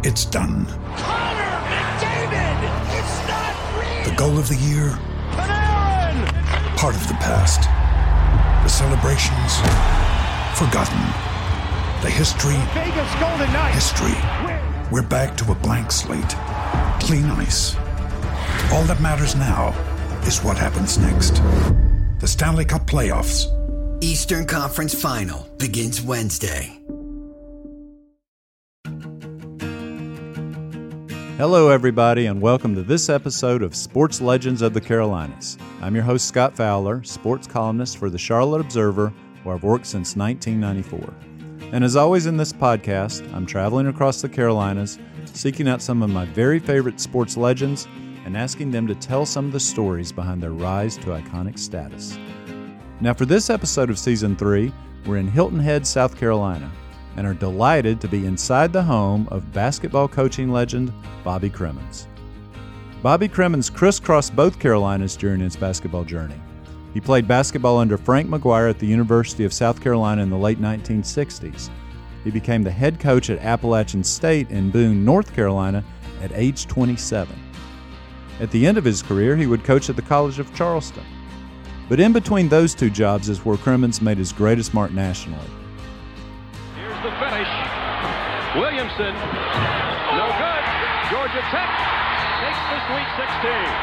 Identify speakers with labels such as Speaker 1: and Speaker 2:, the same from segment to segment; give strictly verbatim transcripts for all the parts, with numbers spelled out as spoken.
Speaker 1: It's done.
Speaker 2: Connor McDavid! It's not real!
Speaker 1: The goal of the year?
Speaker 2: Panarin!
Speaker 1: Part of the past. The celebrations? Forgotten. The history?
Speaker 2: Vegas Golden Knights!
Speaker 1: History. We're back to a blank slate. Clean ice. All that matters now is what happens next. The Stanley Cup Playoffs.
Speaker 3: Eastern Conference Final begins Wednesday.
Speaker 4: Hello, everybody, and welcome to this episode of Sports Legends of the Carolinas. I'm your host, Scott Fowler, sports columnist for the Charlotte Observer, where I've worked since nineteen ninety-four. And as always in this podcast, I'm traveling across the Carolinas, seeking out some of my very favorite sports legends and asking them to tell some of the stories behind their rise to iconic status. Now, for this episode of Season three, we're in Hilton Head, South Carolina, and are delighted to be inside the home of basketball coaching legend Bobby Cremins. Bobby Cremins crisscrossed both Carolinas during his basketball journey. He played basketball under Frank McGuire at the University of South Carolina in the late nineteen sixties. He became the head coach at Appalachian State in Boone, North Carolina at age twenty-seven. At the end of his career, he would coach at the College of Charleston. But in between those two jobs is where Cremins made his greatest mark nationally.
Speaker 5: The finish. Williamson, no good. Georgia Tech takes the Sweet sixteen.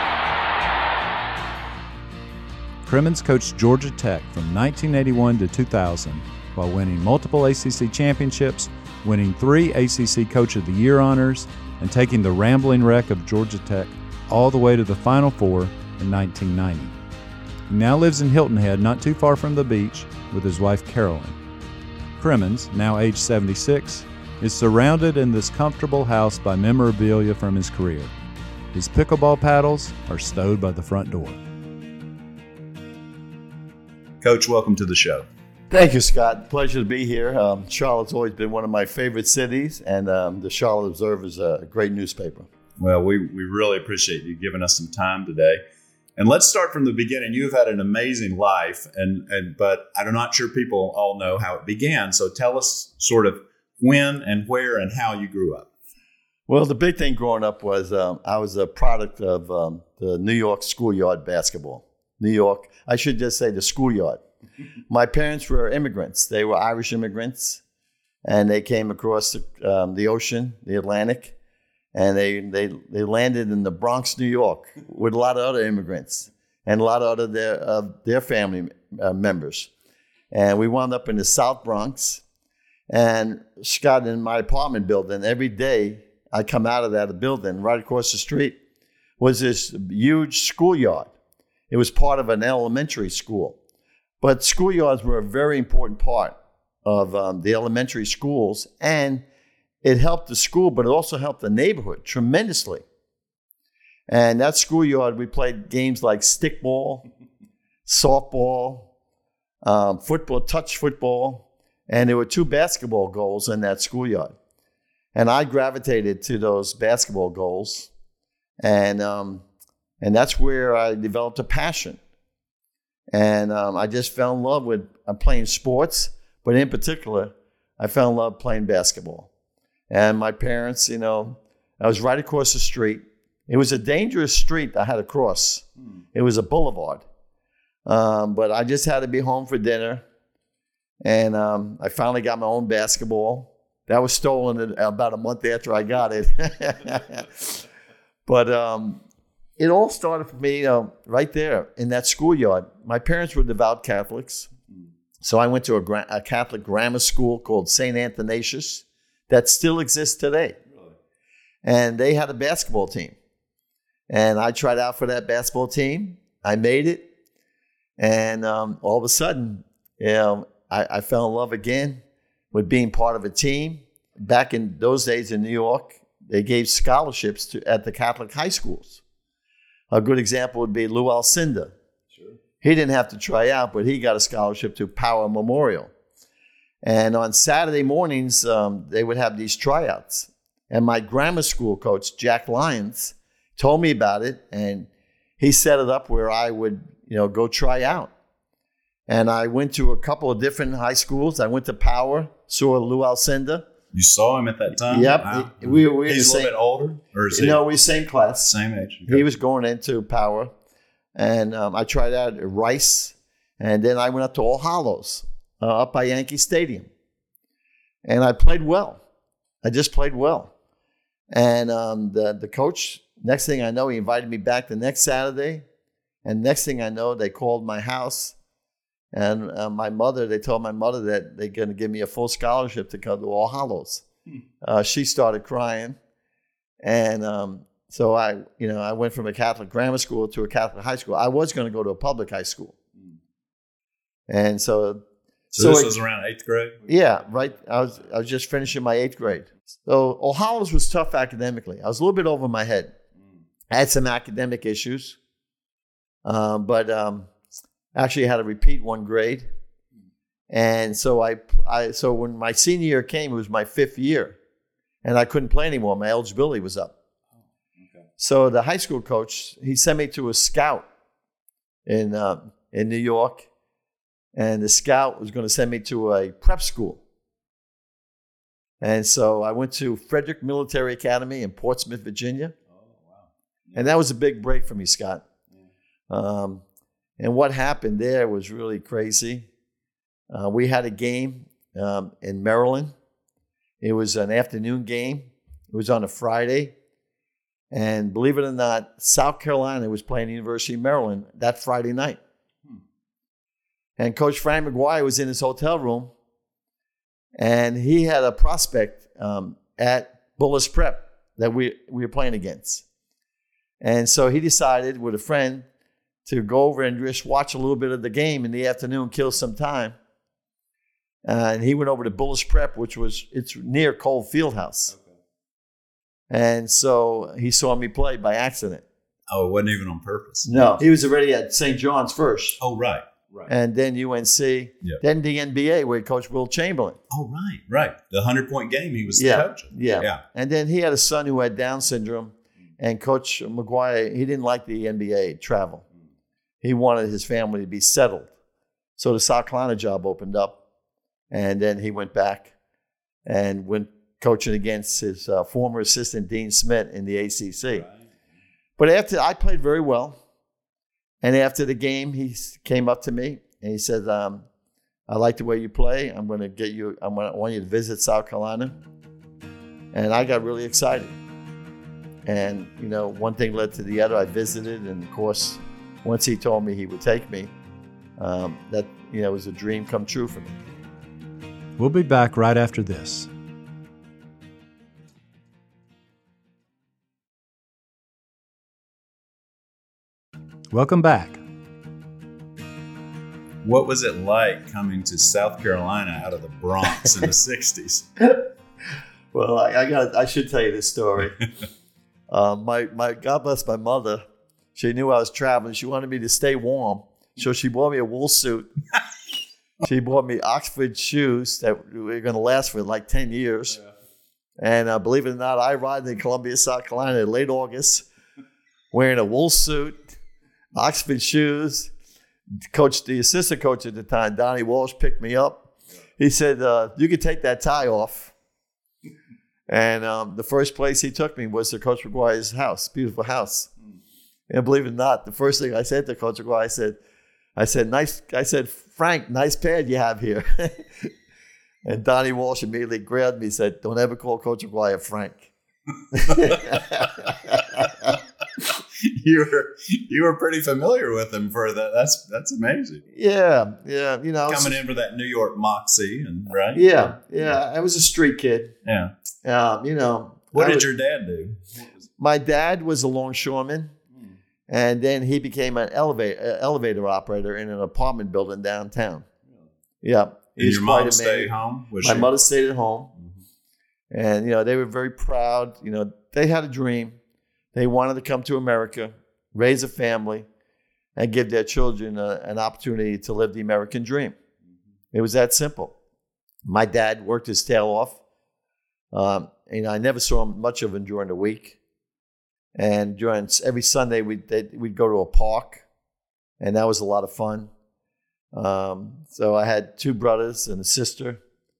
Speaker 4: Cremins coached Georgia Tech from nineteen eighty-one to two thousand while winning multiple A C C championships, winning three A C C Coach of the Year honors, and taking the rambling wreck of Georgia Tech all the way to the Final Four in nineteen ninety. He now lives in Hilton Head, not too far from the beach, with his wife Carolyn. Cremins, now age seventy-six, is surrounded in this comfortable house by memorabilia from his career. His pickleball paddles are stowed by the front door. Coach, welcome to the show.
Speaker 6: Thank you, Scott. Pleasure to be here. Um, Charlotte's always been one of my favorite cities, and um, the Charlotte Observer is a great newspaper.
Speaker 4: Well, we, we really appreciate you giving us some time today. And let's start from the beginning. You've had an amazing life, and, and but I'm not sure people all know how it began. So tell us sort of when and where and how you grew up.
Speaker 6: Well, the big thing growing up was um, I was a product of um, the New York schoolyard basketball. New York, I should just say the schoolyard. My parents were immigrants. They were Irish immigrants, and they came across the, um, the ocean, the Atlantic. And they, they they landed in the Bronx, New York, with a lot of other immigrants and a lot of other their uh, their family uh, members. And we wound up in the South Bronx. And Scott, in my apartment building, every day I come out of that building, right across the street, was this huge schoolyard. It was part of an elementary school. But schoolyards were a very important part of um, the elementary schools, and it helped the school, but it also helped the neighborhood tremendously. And that schoolyard, we played games like stickball, softball, um, football, touch football, and there were two basketball goals in that schoolyard. And I gravitated to those basketball goals, and um, and that's where I developed a passion. And um, I just fell in love with uh, playing sports, but in particular, I fell in love playing basketball. And my parents, you know, I was right across the street. It was a dangerous street I had to cross. Hmm. It was a boulevard. Um, but I just had to be home for dinner. And um, I finally got my own basketball. That was stolen about a month after I got it. But um, it all started for me, you know, right there in that schoolyard. My parents were devout Catholics. Hmm. So I went to a, gra- a Catholic grammar school called Saint Athanasius that still exists today. Really? And they had a basketball team. And I tried out for that basketball team. I made it. And um, all of a sudden, you know, I, I fell in love again with being part of a team. Back in those days in New York, they gave scholarships to at the Catholic high schools. A good example would be Lou Alcindor. Sure. He didn't have to try out, but he got a scholarship to Power Memorial. And on Saturday mornings, um, they would have these tryouts. And my grammar school coach, Jack Lyons, told me about it, and he set it up where I would, you know, go try out. And I went to a couple of different high schools. I went to Power, saw Lou Alcindor.
Speaker 4: You saw him at that time?
Speaker 6: Yep.
Speaker 4: Wow.
Speaker 6: He- we, we were
Speaker 4: He's
Speaker 6: the
Speaker 4: a little
Speaker 6: same,
Speaker 4: bit older? Or is he
Speaker 6: No, we same class.
Speaker 4: same age?
Speaker 6: He was going into Power. And um, I tried out at Rice. And then I went up to All Hallows, uh, up by Yankee Stadium. And I played well. I just played well. And um, the, the coach, next thing I know, he invited me back the next Saturday. And next thing I know, they called my house. And uh, my mother, they told my mother that they're going to give me a full scholarship to come to All Hallows. Hmm. Uh, she started crying. And um, so I, you know, I went from a Catholic grammar school to a Catholic high school. I was going to go to a public high school. Hmm. And so...
Speaker 4: So,
Speaker 6: so
Speaker 4: this
Speaker 6: it,
Speaker 4: was around eighth grade?
Speaker 6: Yeah, right. I was I was just finishing my eighth grade. So All Hallows was tough academically. I was a little bit over my head. I had some academic issues. Um, but... Um, Actually, I had to repeat one grade, and so I, I, so when my senior year came, it was my fifth year, and I couldn't play anymore. My eligibility was up. Okay. So the high school coach, he sent me to a scout in uh, in New York, and the scout was going to send me to a prep school. And so I went to Frederick Military Academy in Portsmouth, Virginia, oh, wow. Yeah. And that was a big break for me, Scott. Yeah. Um, And what happened there was really crazy. Uh, we had a game um, in Maryland. It was an afternoon game. It was on a Friday. And believe it or not, South Carolina was playing the University of Maryland that Friday night. Hmm. And Coach Frank McGuire was in his hotel room. And he had a prospect um, at Bullis Prep that we, we were playing against. And so he decided with a friend to go over and just watch a little bit of the game in the afternoon, kill some time. Uh, and he went over to Bullis Prep, which was, it's near Cole Fieldhouse. Okay. And so he saw me play by accident.
Speaker 4: Oh, it wasn't even on purpose.
Speaker 6: No, he was already at Saint John's first.
Speaker 4: Oh, right, right.
Speaker 6: And then U N C, yep. Then the N B A where he coached Will Chamberlain.
Speaker 4: Oh, right, right. The hundred-point game he was
Speaker 6: yeah,
Speaker 4: coaching.
Speaker 6: Yeah,
Speaker 4: yeah.
Speaker 6: And then he had a son who had Down syndrome. And Coach McGuire, he didn't like the N B A travel. He wanted his family to be settled. So the South Carolina job opened up, and then he went back and went coaching against his uh, former assistant, Dean Smith, in the A C C. Right. But after I played very well, and after the game, he came up to me and he said, um, I like the way you play. I'm going to get you, I'm gonna, I want you to visit South Carolina. And I got really excited. And, you know, one thing led to the other. I visited, and of course, once he told me he would take me, um, that, you know, was a dream come true for me.
Speaker 4: We'll be back right after this. Welcome back. What was it like coming to South Carolina out of the Bronx in the sixties?
Speaker 6: Well, I, I got. I should tell you this story. uh, my my God bless my mother. She knew I was traveling. She wanted me to stay warm, so she bought me a wool suit. She bought me Oxford shoes that were going to last for like ten years. Yeah. And uh, believe it or not, I arrived in Columbia, South Carolina in late August, wearing a wool suit, Oxford shoes. Coach, the assistant coach at the time, Donnie Walsh, picked me up. He said, uh, you can take that tie off. And um, the first place he took me was to Coach McGuire's house, beautiful house. And believe it or not, the first thing I said to Coach McGuire, I said, I said, nice, I said, Frank, nice pad you have here. And Donnie Walsh immediately grabbed me and said, don't ever call Coach McGuire Frank.
Speaker 4: You were you were pretty familiar with him for that. That's that's amazing.
Speaker 6: Yeah, yeah. You know,
Speaker 4: coming in for that New York moxie, and right?
Speaker 6: Yeah, yeah. I was a street kid.
Speaker 4: Yeah.
Speaker 6: Um, you know,
Speaker 4: what
Speaker 6: I
Speaker 4: did
Speaker 6: was,
Speaker 4: your dad do?
Speaker 6: My dad was a longshoreman, hmm. and then he became an elevator uh, elevator operator in an apartment building downtown. Yeah.
Speaker 4: Did your mom stay home? Was
Speaker 6: My
Speaker 4: she?
Speaker 6: mother stayed at home, mm-hmm. and you know they were very proud. You know, they had a dream. They wanted to come to America, raise a family, and give their children a, an opportunity to live the American dream. Mm-hmm. It was that simple. My dad worked his tail off. Um, and I never saw much of him during the week. And during every Sunday, we'd, we'd go to a park, and that was a lot of fun. Um, so I had two brothers and a sister.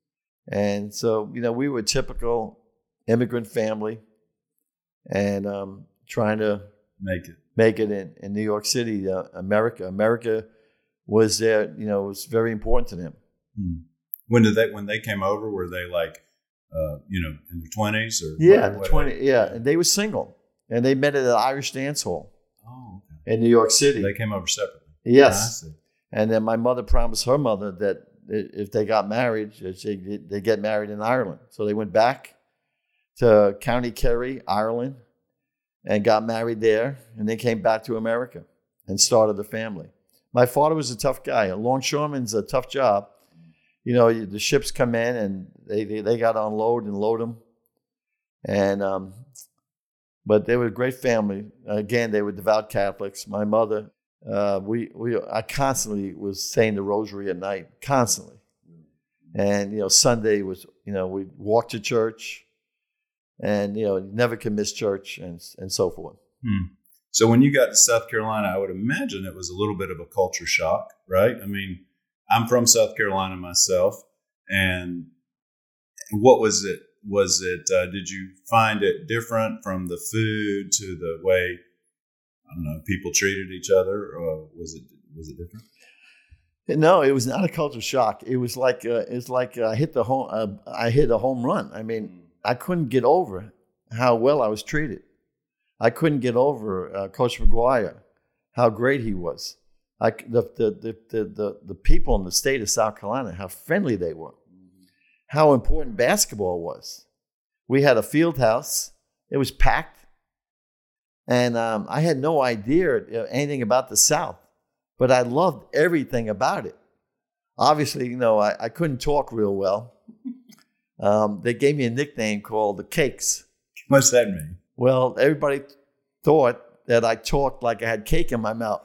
Speaker 6: And so, you know, we were a typical immigrant family and um, trying to
Speaker 4: Make it.
Speaker 6: make it in, in New York City, uh, America. America was there, you know, was very important to them.
Speaker 4: Hmm. When did they, when they came over, were they like, uh, you know, in their twenties or?
Speaker 6: Yeah,
Speaker 4: what,
Speaker 6: the twenty. Yeah, and they were single, and they met at an Irish dance hall
Speaker 4: Oh, okay.
Speaker 6: in New York City.
Speaker 4: They came over separately.
Speaker 6: Yes,
Speaker 4: I see.
Speaker 6: and then my mother promised her mother that if they got married, they they get married in Ireland. So they went back to County Kerry, Ireland, and got married there, and they came back to America and started the family. My father was a tough guy. A longshoreman's a tough job. You know, the ships come in and they they, they got to unload and load them. And um, but they were a great family. Again, they were devout Catholics. My mother, uh, we we I constantly was saying the rosary at night, constantly. And you know, Sunday was you know we walked to church, and you know never could miss church and and so forth.
Speaker 4: Hmm. So when you got to South Carolina, I would imagine it was a little bit of a culture shock, right? I mean, I'm from South Carolina myself, and what was it? Was it? Uh, did you find it different from the food to the way I don't know people treated each other, or was it was it different?
Speaker 6: No, it was not a culture shock. It was like uh, it's like I hit the home. Uh, I hit a home run. I mean, I couldn't get over how well I was treated. I couldn't get over uh, Coach McGuire, how great he was. I, the, the, the, the, the, the people in the state of South Carolina, how friendly they were, how important basketball was. We had a field house. It was packed. And um, I had no idea anything about the South, but I loved everything about it. Obviously, you know, I, I couldn't talk real well. Um, they gave me a nickname called the Cakes.
Speaker 4: What's that mean?
Speaker 6: Well, everybody thought that I talked like I had cake in my mouth.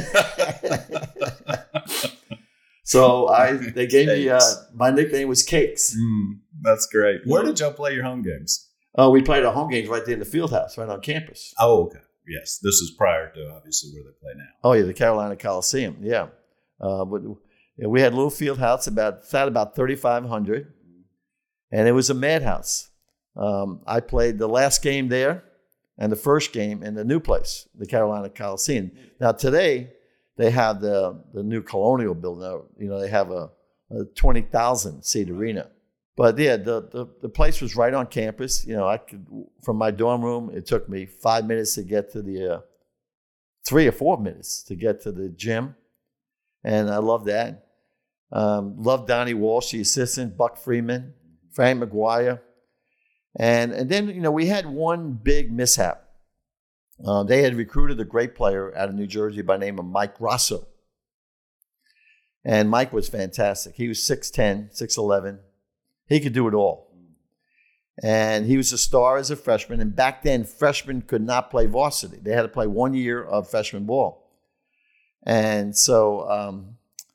Speaker 6: So I, they gave me, uh, my nickname was Cakes.
Speaker 4: Mm, that's great. Where did y'all play your home games?
Speaker 6: Uh, we played our home games right there in the field house, right on campus.
Speaker 4: Oh, okay. Yes. This is prior to obviously where they play now.
Speaker 6: Oh, yeah, the Carolina Coliseum. Yeah. Uh, but yeah, we had a little field house, about, sat about thirty-five hundred, and it was a madhouse. Um, I played the last game there and the first game in the new place, the Carolina Coliseum. Now today they have the the new Colonial building. You know, they have a, a twenty thousand seat arena. But yeah, the, the the place was right on campus. You know, I could from my dorm room. It took me five minutes to get to the uh, three or four minutes to get to the gym, and I loved that. Um, loved Donnie Walsh, the assistant, Buck Freeman, Frank McGuire. And and then, you know, we had one big mishap. Uh, they had recruited a great player out of New Jersey by the name of Mike Grasso. And Mike was fantastic. He was six ten, six eleven. He could do it all. And he was a star as a freshman. And back then, freshmen could not play varsity. They had to play one year of freshman ball. And so um,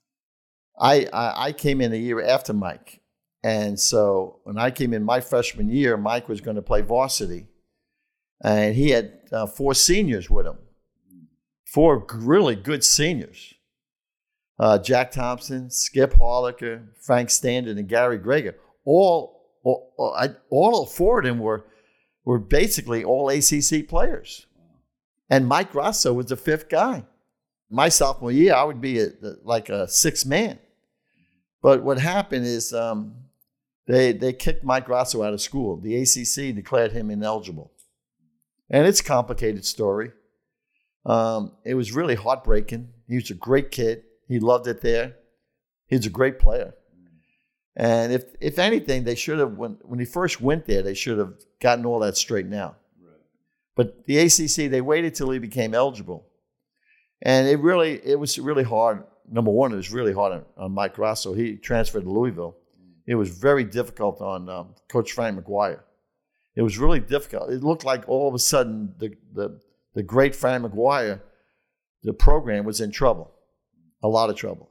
Speaker 6: I, I I came in a year after Mike. And so when I came in my freshman year, Mike was going to play varsity. And he had uh, four seniors with him. Four really good seniors. Uh, Jack Thompson, Skip Harlicker, Frank Standard, and Gary Greger. All, all, all four of them were, were basically all A C C players. And Mike Grasso was the fifth guy. My sophomore year, I would be a, like a sixth man. But what happened is... Um, They they kicked Mike Grasso out of school. The A C C declared him ineligible. And it's a complicated story. Um, it was really heartbreaking. He was a great kid. He loved it there. He's a great player. And if if anything, they should have, when, when he first went there, they should have gotten all that straightened out. Right. But the A C C, they waited till he became eligible. And it really, it was really hard. Number one, it was really hard on, on Mike Grasso. He transferred to Louisville. It was very difficult on um, Coach Frank McGuire. It was really difficult. It looked like all of a sudden the, the, the great Frank McGuire, the program was in trouble, a lot of trouble.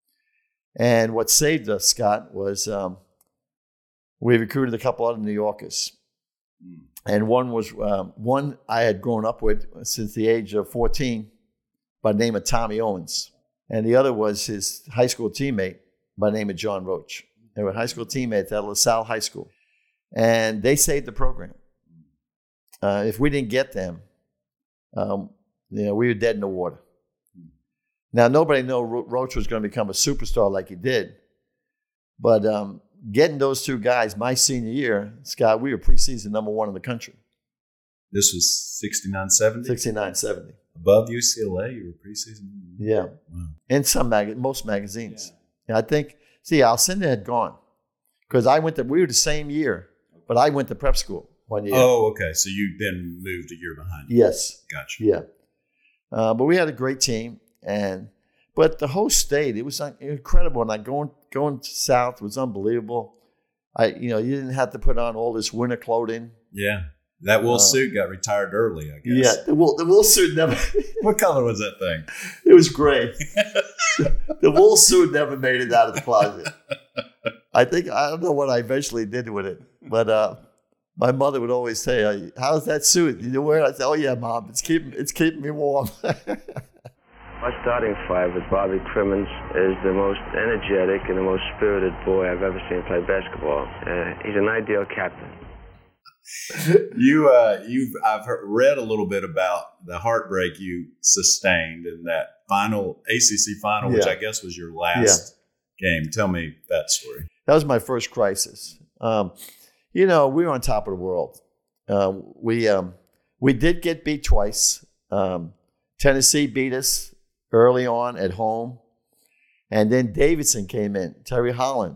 Speaker 6: And what saved us, Scott, was um, we recruited a couple other New Yorkers. Mm. And one was um, one I had grown up with since the age of fourteen by the name of Tommy Owens. And the other was his high school teammate by the name of John Roach. They were high school teammates at LaSalle High School. And they saved the program. Uh, if we didn't get them, um, you know, we were dead in the water. Now, nobody knew Ro- Roach was going to become a superstar like he did. But um, getting those two guys my senior year, Scott, we were preseason number one in the country.
Speaker 4: This was sixty-nine seventy?
Speaker 6: sixty-nine seventy.
Speaker 4: Above U C L A, you were preseason?
Speaker 6: Yeah.
Speaker 4: Wow.
Speaker 6: In some mag- most magazines. Yeah. I think, see, Alcindor had gone. Because I went to, we were the same year, but I went to prep school one year.
Speaker 4: Oh, okay. So you then moved a year behind.
Speaker 6: Yes.
Speaker 4: Gotcha.
Speaker 6: Yeah. Uh, but we had a great team. And, but the whole state, it was like incredible. And like going, going south was unbelievable. I, you know, you didn't have to put on all this winter clothing.
Speaker 4: Yeah. That wool
Speaker 6: Uh,
Speaker 4: suit got retired early, I guess.
Speaker 6: Yeah. The wool, the wool suit never,
Speaker 4: What color was that thing?
Speaker 6: it was gray. The wool suit never made it out of the closet. I think, I don't know what I eventually did with it. But uh, my mother would always say, how's that suit? You wear it? I said, oh, yeah, Mom. It's keeping, it's keeping me warm.
Speaker 7: My starting five with Bobby Crimmins is the most energetic and the most spirited boy I've ever seen play basketball. Uh, he's an ideal captain.
Speaker 4: You, uh, you've I've heard, read a little bit about the heartbreak you sustained in that final A C C final, which
Speaker 6: Yeah.
Speaker 4: I guess was your last game. Tell me that story.
Speaker 6: That was my first crisis. Um, you know, we were on top of the world. Uh, we um, we did get beat twice. Um, Tennessee beat us early on at home. And then Davidson came in, Terry Holland.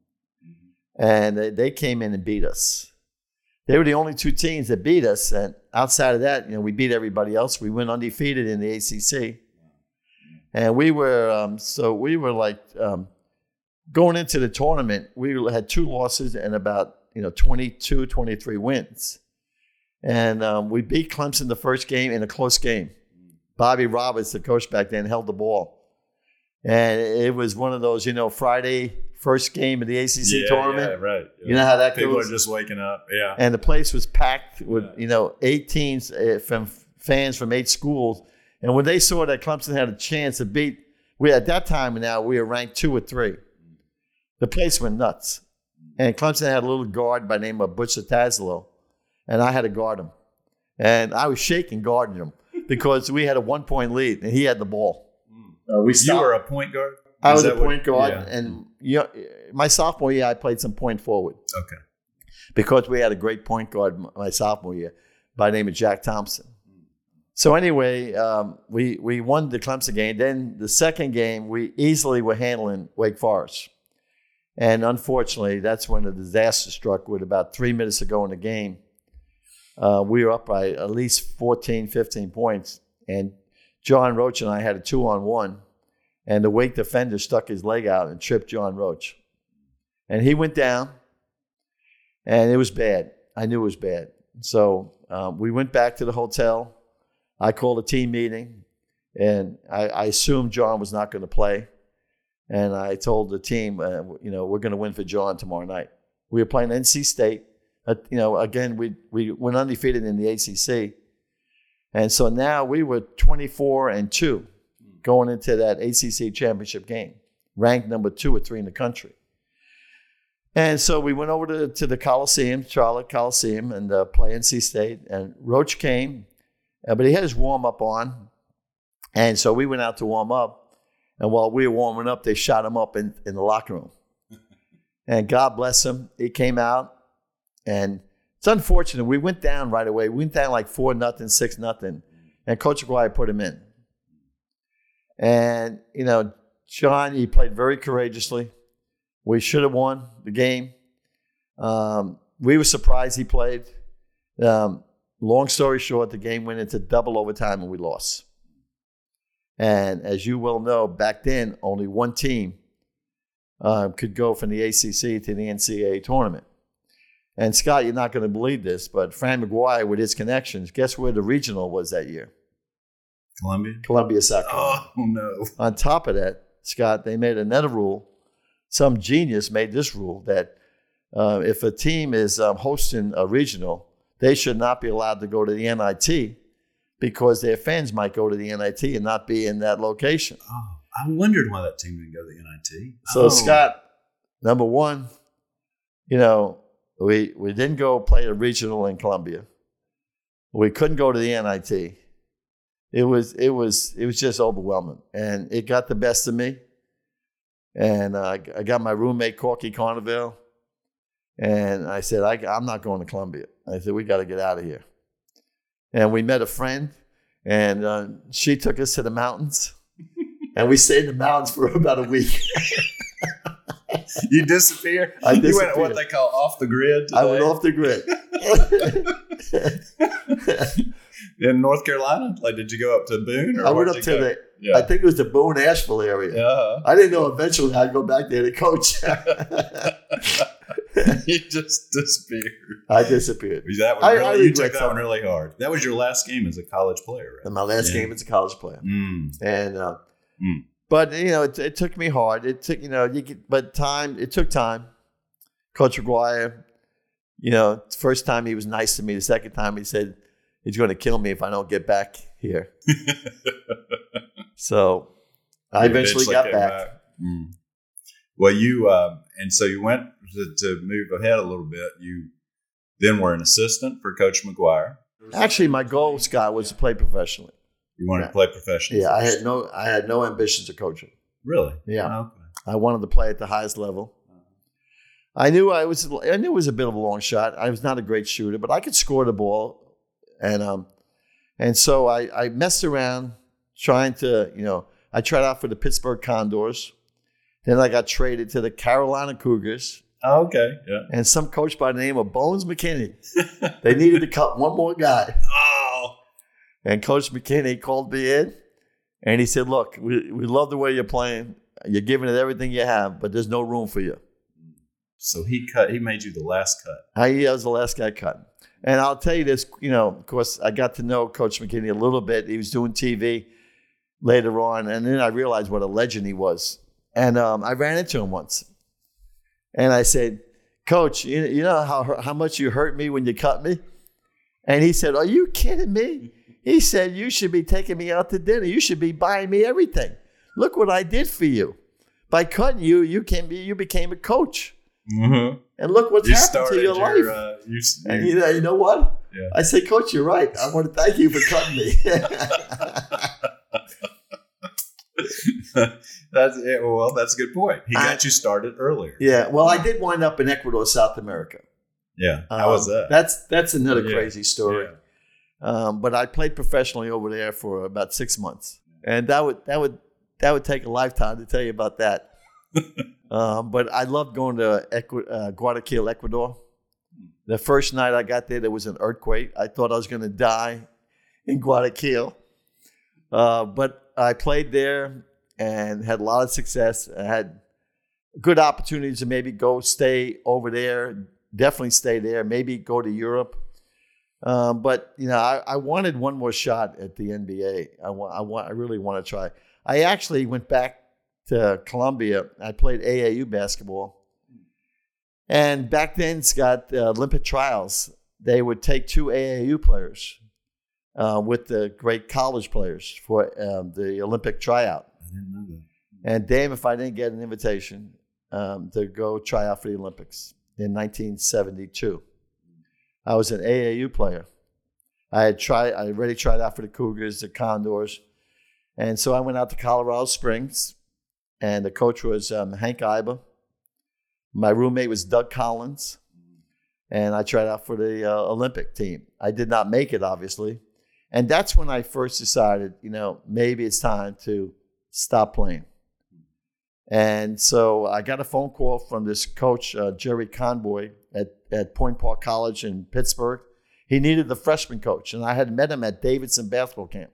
Speaker 6: And they, they came in and beat us. They were the only two teams that beat us. And outside of that, you know, we beat everybody else. We went undefeated in the A C C. And we were, um, so we were like, um, going into the tournament, we had two losses and about, you know, twenty-two, twenty-three wins. And um, we beat Clemson the first game in a close game. Bobby Roberts, the coach back then, held the ball. And it was one of those, you know, Friday, first game of the A C C
Speaker 4: yeah,
Speaker 6: tournament.
Speaker 4: Yeah, right. Yeah.
Speaker 6: You know how that
Speaker 4: People
Speaker 6: goes?
Speaker 4: are just waking up. Yeah.
Speaker 6: And the place was packed with, you know, eight teams uh, from fans from eight schools. And when they saw that Clemson had a chance to beat, we at that time now we were ranked two or three. The place went nuts. And Clemson had a little guard by the name of Butcher Taslow, and I had to guard him. And I was shaking guarding him because we had a one-point lead, and he had the ball. Uh, we
Speaker 4: You were a point guard?
Speaker 6: I
Speaker 4: Is
Speaker 6: was a
Speaker 4: that what-
Speaker 6: point guard,
Speaker 4: yeah.
Speaker 6: and you know, my sophomore year I played some point forward
Speaker 4: Okay.
Speaker 6: because we had a great point guard my sophomore year by the name of Jack Thompson. So anyway, um, we we won the Clemson game. Then the second game, we easily were handling Wake Forest. And unfortunately, that's when the disaster struck with about three minutes to go in the game. Uh, we were up by at least fourteen, fifteen points. And John Roach and I had a two-on-one. And the Wake defender stuck his leg out and tripped John Roach. And he went down. And it was bad. I knew it was bad. So um, we went back to the hotel. I called a team meeting. And I, I assumed John was not going to play. And I told the team, uh, you know, we're going to win for John tomorrow night. We were playing N C State. Uh, you know, again, we we went undefeated in the A C C. And so now we were twenty-four and two going into that A C C championship game, ranked number two or three in the country. And so we went over to, to the Coliseum, Charlotte Coliseum, and uh, play N C State. And Roach came, uh, but he had his warm-up on. And so we went out to warm up. And while we were warming up, they shot him up in, in the locker room. And God bless him. He came out. And it's unfortunate. We went down right away. We went down like four nothing, six nothing. And Coach Aguirre put him in. And, you know, John, he played very courageously. We should have won the game. Um, we were surprised he played. Um, long story short, the game went into double overtime and we lost. And as you well know, back then, only one team uh, could go from the A C C to the N C double A tournament. And Scott, you're not going to believe this, but Fran McGuire, with his connections, guess where the regional was that year?
Speaker 4: Columbia?
Speaker 6: Columbia, South Carolina.
Speaker 4: Oh, no.
Speaker 6: On top of that, Scott, they made another rule. Some genius made this rule that uh, if a team is um, hosting a regional, they should not be allowed to go to the N I T because their fans might go to the N I T and not be in that location.
Speaker 4: Oh, I wondered why that team didn't go to the N I T.
Speaker 6: So,
Speaker 4: oh.
Speaker 6: Scott, number one, you know, we we didn't go play a regional in Columbia. We couldn't go to the N I T. It was it was it was just overwhelming, and it got the best of me. And uh, I got my roommate Corky Carnevale, and I said, I, I'm not going to Columbia. I said, we got to get out of here. And we met a friend, and uh, she took us to the mountains, and we stayed in the mountains for about a week.
Speaker 4: You disappear?
Speaker 6: I disappeared.
Speaker 4: You went what they call off the grid today?
Speaker 6: I went off the grid.
Speaker 4: In North Carolina? Like, did you go up to Boone? Or
Speaker 6: I went up to
Speaker 4: go?
Speaker 6: the,
Speaker 4: yeah.
Speaker 6: I think it was the Boone Asheville area.
Speaker 4: Uh-huh.
Speaker 6: I didn't know eventually I'd go back there to coach.
Speaker 4: You just disappeared.
Speaker 6: I disappeared.
Speaker 4: That was
Speaker 6: I,
Speaker 4: really,
Speaker 6: I
Speaker 4: you took that
Speaker 6: something.
Speaker 4: one really hard. That was your last game as a college player, right?
Speaker 6: And my last
Speaker 4: yeah.
Speaker 6: game as a college player.
Speaker 4: Mm.
Speaker 6: And, uh,
Speaker 4: mm.
Speaker 6: but, you know, it, it took me hard. It took, you know, you could, but time, it took time. Coach McGuire, you know, the first time he was nice to me. The second time he said, he's going to kill me if I don't get back here. So I eventually, eventually got back. back.
Speaker 4: Mm. Well, you, uh, and so you went to, to move ahead a little bit. You then were an assistant for Coach McGuire.
Speaker 6: Actually, my goal, Scott, was to play professionally.
Speaker 4: You wanted
Speaker 6: yeah.
Speaker 4: to play professionally?
Speaker 6: Yeah, I had no, I had no ambitions of coaching.
Speaker 4: Really?
Speaker 6: Yeah.
Speaker 4: Oh, okay.
Speaker 6: I wanted to play at the highest level. I knew I was. I knew it was a bit of a long shot. I was not a great shooter, but I could score the ball, and um, and so I, I messed around trying to, you know, I tried out for the Pittsburgh Condors, then I got traded to the Carolina Cougars.
Speaker 4: Oh, okay, yeah.
Speaker 6: And some coach by the name of Bones McKinney. They needed to cut one more guy.
Speaker 4: Oh.
Speaker 6: And Coach McKinney called me in, and he said, "Look, we we love the way you're playing. You're giving it everything you have, but there's no room for you."
Speaker 4: So he cut. He made you the last cut.
Speaker 6: I, he was the last guy cut. And I'll tell you this, you know, of course, I got to know Coach McKinney a little bit. He was doing T V later on, and then I realized what a legend he was. And um, I ran into him once. And I said, "Coach, you, you know how how much you hurt me when you cut me?" And he said, "Are you kidding me?" He said, "You should be taking me out to dinner. You should be buying me everything. Look what I did for you. By cutting you, you came, you became a coach.
Speaker 4: Mm-hmm.
Speaker 6: And look what's
Speaker 4: you
Speaker 6: happened to your, your life."
Speaker 4: Uh, you, you,
Speaker 6: and you know, you know what?
Speaker 4: Yeah.
Speaker 6: I say, "Coach, you're right. I want to thank you for cutting me."
Speaker 4: That's it. Well, that's a good point. He got I, you started earlier.
Speaker 6: Yeah. Well, I did wind up in Ecuador, South America.
Speaker 4: Yeah. How um, was that?
Speaker 6: That's that's another yeah. crazy story.
Speaker 4: Yeah.
Speaker 6: Um, but I played professionally over there for about six months, and that would that would that would take a lifetime to tell you about that. um, but I loved going to Equ- uh, Guayaquil, Ecuador. The first night I got there, there was an earthquake. I thought I was going to die in Guayaquil. Uh, but I played there and had a lot of success. I had good opportunities to maybe go stay over there, definitely stay there, maybe go to Europe. Um, but, you know, I, I wanted one more shot at the N B A. I, want, I, want, I really want to try. I actually went back to Columbia. I played A A U basketball. And back then, Scott, the Olympic trials, they would take two A A U players uh, with the great college players for um, the Olympic tryout.
Speaker 4: I didn't know that.
Speaker 6: And damn if I didn't get an invitation um, to go try out for the Olympics in nineteen seventy-two. I was an A A U player. I had tried. I already tried out for the Cougars, the Condors. And so I went out to Colorado Springs, and the coach was um, Hank Iba. My roommate was Doug Collins, and I tried out for the uh, Olympic team. I did not make it, obviously. And that's when I first decided, you know, maybe it's time to stop playing. And so I got a phone call from this coach, uh, Jerry Conboy, at, at Point Park College in Pittsburgh. He needed the freshman coach, and I had met him at Davidson basketball camp.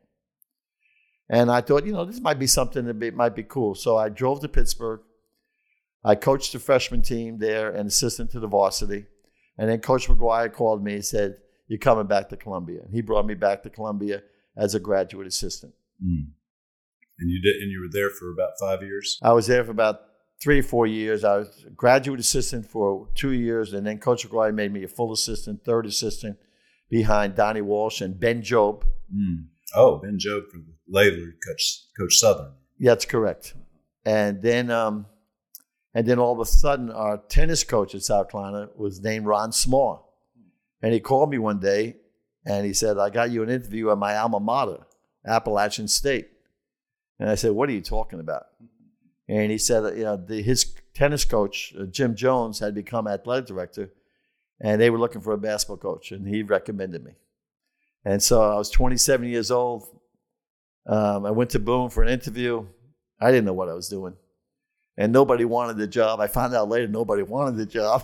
Speaker 6: And I thought, you know, this might be something that be, might be cool. So I drove to Pittsburgh. I coached the freshman team there and assistant to the varsity. And then Coach McGuire called me and said, "You're coming back to Columbia." And he brought me back to Columbia as a graduate assistant.
Speaker 4: Mm. And you did, and you were there for about five years?
Speaker 6: I was there for about three or four years. I was a graduate assistant for two years, and then Coach McGuire made me a full assistant, third assistant, behind Donnie Walsh and Ben Jobe.
Speaker 4: Mm. Oh, Ben Jobe from later Coach Coach Southern.
Speaker 6: Yeah, that's correct. And then um, And then all of a sudden, our tennis coach at South Carolina was named Ron Small. And he called me one day, and he said, I got you an interview at my alma mater, Appalachian State. And I said, what are you talking about? And he said, you know, the, his tennis coach, uh, Jim Jones, had become athletic director, and they were looking for a basketball coach, and he recommended me. And so I was twenty-seven years old. Um, I went to Boone for an interview. I didn't know what I was doing. And nobody wanted the job. I found out later nobody wanted the job.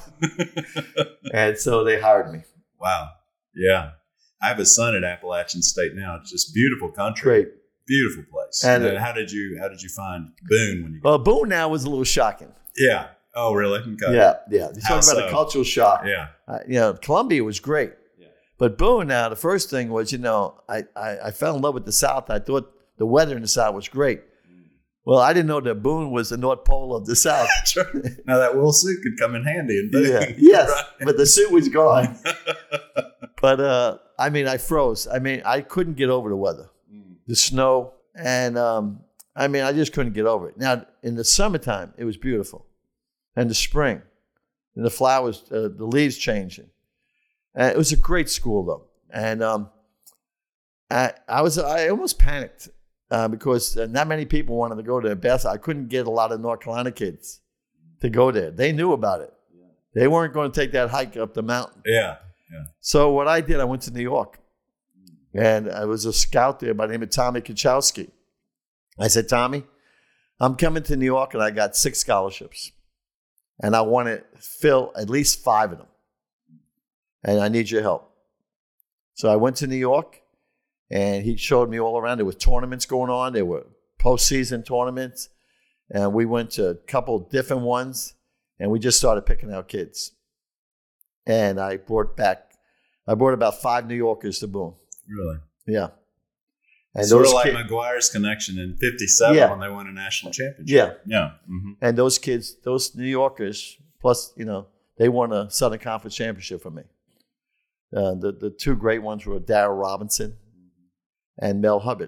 Speaker 6: And so they hired me.
Speaker 4: Wow. Yeah. I have a son at Appalachian State now. It's just beautiful country.
Speaker 6: Great.
Speaker 4: Beautiful place.
Speaker 6: And,
Speaker 4: and how did you how did you find Boone when you
Speaker 6: Well, Boone now was a little shocking.
Speaker 4: Yeah. Oh, really? Okay.
Speaker 6: Yeah, yeah. You're
Speaker 4: How
Speaker 6: talking about
Speaker 4: so?
Speaker 6: a cultural shock.
Speaker 4: Yeah.
Speaker 6: Uh, you know, Columbia was great.
Speaker 4: Yeah.
Speaker 6: But Boone now, the first thing was, you know, I, I, I fell in love with the South. I thought the weather in the South was great. Well, I didn't know that Boone was the North Pole of the South.
Speaker 4: Sure. Now that wool suit could come in handy in Boone.
Speaker 6: Yeah. Yes,
Speaker 4: Right.
Speaker 6: but the suit was gone. But, uh, I mean, I froze. I mean, I couldn't get over the weather, the snow. And, um, I mean, I just couldn't get over it. Now, in the summertime, it was beautiful. And the spring, and the flowers, uh, the leaves changing. And it was a great school, though. And um, I, I was, I almost panicked uh, because not many people wanted to go to Beth. I couldn't get a lot of North Carolina kids to go there. They knew about it. They weren't going to take that hike up the mountain.
Speaker 4: Yeah. Yeah.
Speaker 6: So what I did, I went to New York. And I was a scout there by the name of Tommy Kachowski. I said, Tommy, I'm coming to New York, and I got six scholarships. And I want to fill at least five of them. And I need your help. So I went to New York, and he showed me all around. There were tournaments going on. There were postseason tournaments. And we went to a couple different ones, and we just started picking out kids. And I brought back, I brought about five New Yorkers to Boone.
Speaker 4: Really?
Speaker 6: Yeah. And
Speaker 4: Sort
Speaker 6: those
Speaker 4: of like
Speaker 6: kid-
Speaker 4: McGuire's connection in fifty-seven
Speaker 6: Yeah.
Speaker 4: when they won a national championship.
Speaker 6: Yeah.
Speaker 4: Yeah. Mm-hmm.
Speaker 6: And those kids, those New Yorkers, plus, you know, they won a Southern Conference championship for me. Uh, the, the two great ones were Darryl Robinson and Mel Hubbard.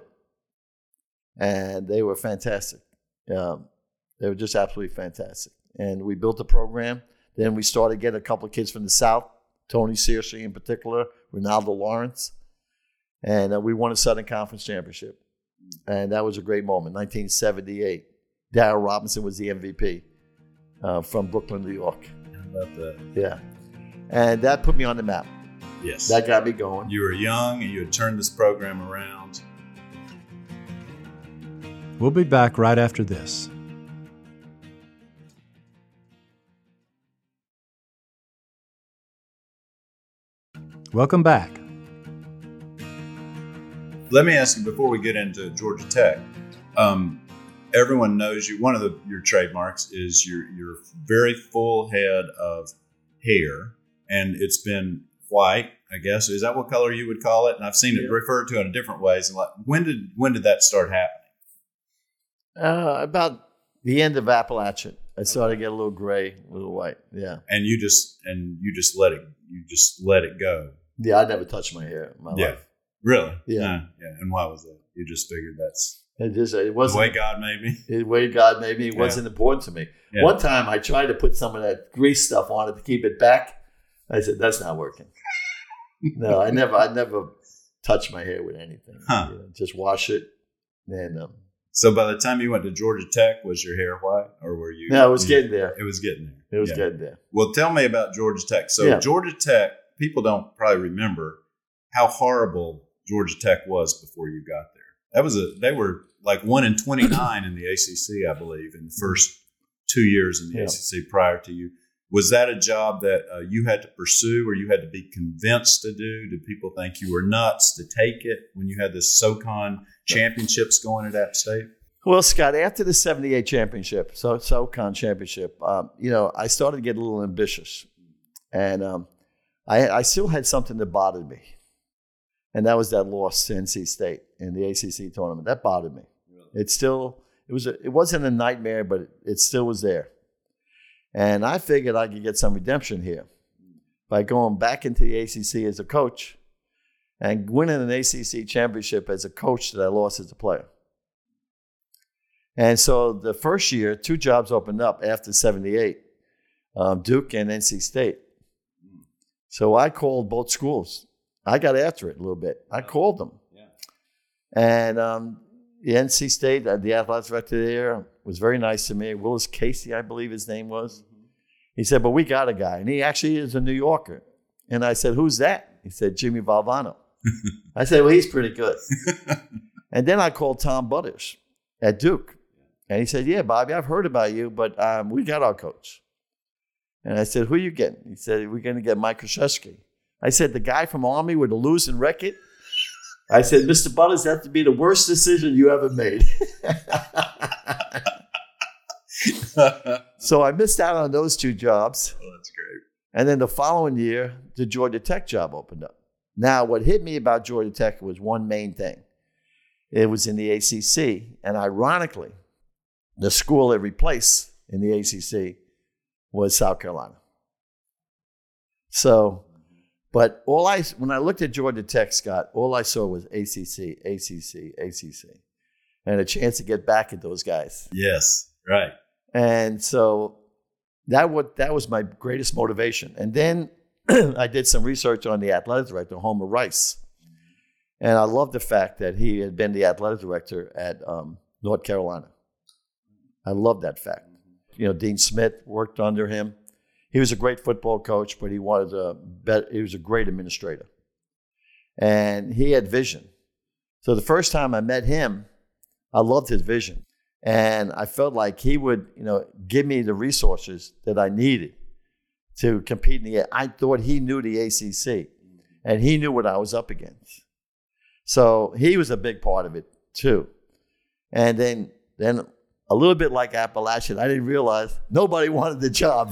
Speaker 6: And they were fantastic. Um, they were just absolutely fantastic. And we built a program. Then we started getting a couple of kids from the South, Tony Searcy in particular, Ronaldo Lawrence. And uh, we won a Southern Conference championship. And that was a great moment, nineteen seventy-eight. Darryl Robinson was the M V P uh, from Brooklyn, New York.
Speaker 4: How about that?
Speaker 6: Yeah. And that put me on the map.
Speaker 4: Yes.
Speaker 6: That got me going.
Speaker 4: You were young and you had turned this program around.
Speaker 8: We'll be back right after this. Welcome back.
Speaker 4: Let me ask you before we get into Georgia Tech. Um, everyone knows you. One of the, your trademarks is your your very full head of hair, and it's been white. I guess is that what color you would call it? And I've seen it
Speaker 6: Yeah.
Speaker 4: referred to in different ways. And like, when did when did that start happening?
Speaker 6: Uh, about the end of Appalachian, I started to get a little gray, a little white. Yeah.
Speaker 4: And you just and you just let it you just let it go.
Speaker 6: Yeah, I never touched my hair in my
Speaker 4: Yeah.
Speaker 6: life.
Speaker 4: Really?
Speaker 6: Yeah.
Speaker 4: yeah. Yeah. And why was that? You just figured that's
Speaker 6: It just it
Speaker 4: the
Speaker 6: wasn't
Speaker 4: way God made me.
Speaker 6: the way God made me. It
Speaker 4: Yeah.
Speaker 6: wasn't important to me.
Speaker 4: Yeah.
Speaker 6: One time I tried to put some of that grease stuff on it to keep it back. I said, that's not working. No, I never I never touched my hair with anything.
Speaker 4: Huh.
Speaker 6: You know, just wash it. And um,
Speaker 4: So by the time you went to Georgia Tech, was your hair white, or were you?
Speaker 6: no, it was
Speaker 4: you-
Speaker 6: getting there.
Speaker 4: It was getting there.
Speaker 6: It was
Speaker 4: Yeah.
Speaker 6: getting there.
Speaker 4: Well, tell me about Georgia Tech. So
Speaker 6: Yeah.
Speaker 4: Georgia Tech, people don't probably remember how horrible Georgia Tech was before you got there. That was a they were like one in twenty-nine in the A C C, I believe, in the first two years in the
Speaker 6: Yeah.
Speaker 4: A C C prior to you. Was that a job that uh, you had to pursue, or you had to be convinced to do? Did people think you were nuts to take it when you had the SoCon championships going at App State?
Speaker 6: Well, Scott, after the seventy-eight championship, so SoCon championship, um, you know, I started to get a little ambitious. And um, I, I still had something that bothered me. And that was that loss to N C State in the A C C tournament. That bothered me. It still, it was, a, it wasn't a nightmare, but it, it still was there. And I figured I could get some redemption here by going back into the A C C as a coach and winning an A C C championship as a coach that I lost as a player. And so the first year, two jobs opened up after seventy-eight, um, Duke and N C State. So I called both schools. I got after it a little bit. I called them. Yeah. And um, the N C State, uh, the athletic director there, was very nice to me. Willis Casey, I believe his name was. Mm-hmm. He said, but we got a guy. And he actually is a New Yorker. And I said, who's that? He said, Jimmy Valvano. I said, well, he's pretty good. And then I called Tom Butters at Duke. And he said, yeah, Bobby, I've heard about you, but um, we got our coach. And I said, who are you getting? He said, we're going to get Mike Krzyzewski. I said, the guy from Army with the losing record? I said, Mister Butters, that to be the worst decision you ever made. So I missed out on those two jobs.
Speaker 4: Oh, that's great.
Speaker 6: And then the following year, the Georgia Tech job opened up. Now, what hit me about Georgia Tech was one main thing. It was in the A C C. And ironically, the school it replaced in the A C C was South Carolina. So, but all I, when I looked at Georgia Tech, Scott, all I saw was A C C, A C C, A C C, and a chance to get back at those guys.
Speaker 4: Yes, right.
Speaker 6: And so that what that was my greatest motivation. And then I did some research on the athletic director, Homer Rice, and I love the fact that he had been the athletic director at um, North Carolina. I love that fact. You know, Dean Smith worked under him. He was a great football coach, but he was a bet, he was a great administrator. And he had vision. So the first time I met him, I loved his vision. And I felt like he would, you know, give me the resources that I needed to compete in the I thought he knew the A C C, and he knew what I was up against. So he was a big part of it too. And then then a little bit like Appalachian, I didn't realize nobody wanted the job.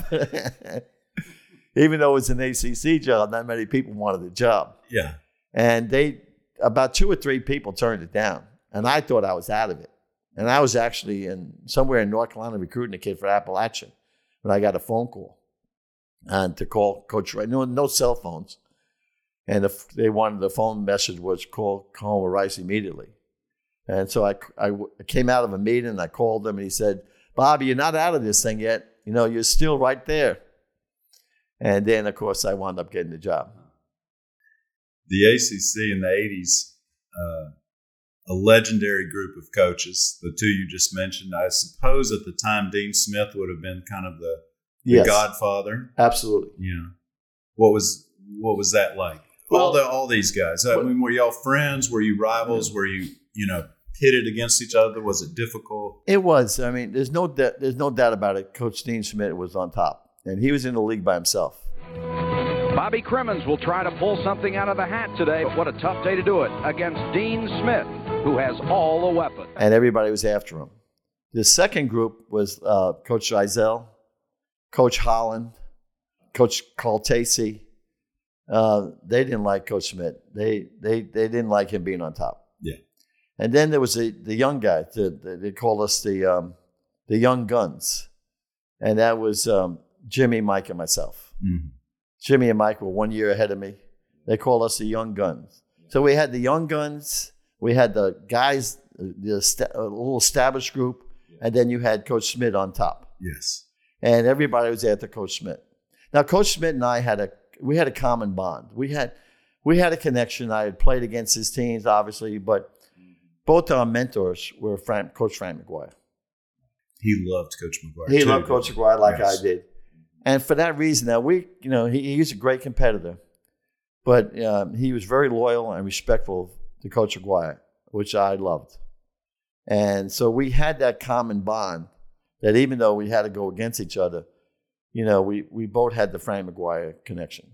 Speaker 6: Even though it was an A C C job, not many people wanted the job.
Speaker 4: Yeah.
Speaker 6: And they, about two or three people turned it down. And I thought I was out of it. And I was actually in somewhere in North Carolina recruiting a kid for Appalachian when I got a phone call and to call Coach Rice. No, no cell phones. And if they wanted, the phone message was call Homer Rice immediately. And so I, I came out of a meeting and I called him and he said, Bobby, you're not out of this thing yet. You know, you're still right there. And then, of course, I wound up getting the job.
Speaker 4: The A C C in the eighties, uh, a legendary group of coaches, the two you just mentioned. I suppose at the time Dean Smith would have been kind of the, the
Speaker 6: yes,
Speaker 4: godfather.
Speaker 6: Absolutely.
Speaker 4: Yeah. What was what was that like? Well, all the all these guys. I well, mean, were y'all friends? Were you rivals? Were you, you know, pitted against each other? Was it difficult?
Speaker 6: It was. I mean, there's no de- there's no doubt about it. Coach Dean Smith was on top, and he was in the league by himself.
Speaker 5: Bobby Crimmins will try to pull something out of the hat today. What a tough day to do it against Dean Smith, who has all the weapons.
Speaker 6: And everybody was after him. The second group was uh, Coach Eisel, Coach Holland, Coach Caltesi. Uh, they didn't like Coach Smith. They they they didn't like him being on top.
Speaker 4: Yeah.
Speaker 6: And then there was the, the young guy. The, the, they called us the um, the young guns, and that was um, Jimmy, Mike, and myself. Mm-hmm. Jimmy and Mike were one year ahead of me. They called us the young guns. So we had the young guns. We had the guys, the st- a little established group, and then you had Coach Smith on top.
Speaker 4: Yes.
Speaker 6: And everybody was after Coach Smith. Now, Coach Smith and I had a we had a common bond. We had we had a connection. I had played against his teams, obviously, but both our mentors were Frank, Coach Frank McGuire.
Speaker 4: He loved Coach McGuire.
Speaker 6: He
Speaker 4: too,
Speaker 6: loved Coach McGuire like
Speaker 4: yes.
Speaker 6: I did. And for that reason, now we, you know, he, he's a great competitor, but um, he was very loyal and respectful to Coach McGuire, which I loved. And so we had that common bond that even though we had to go against each other, you know, we, we both had the Frank McGuire connection.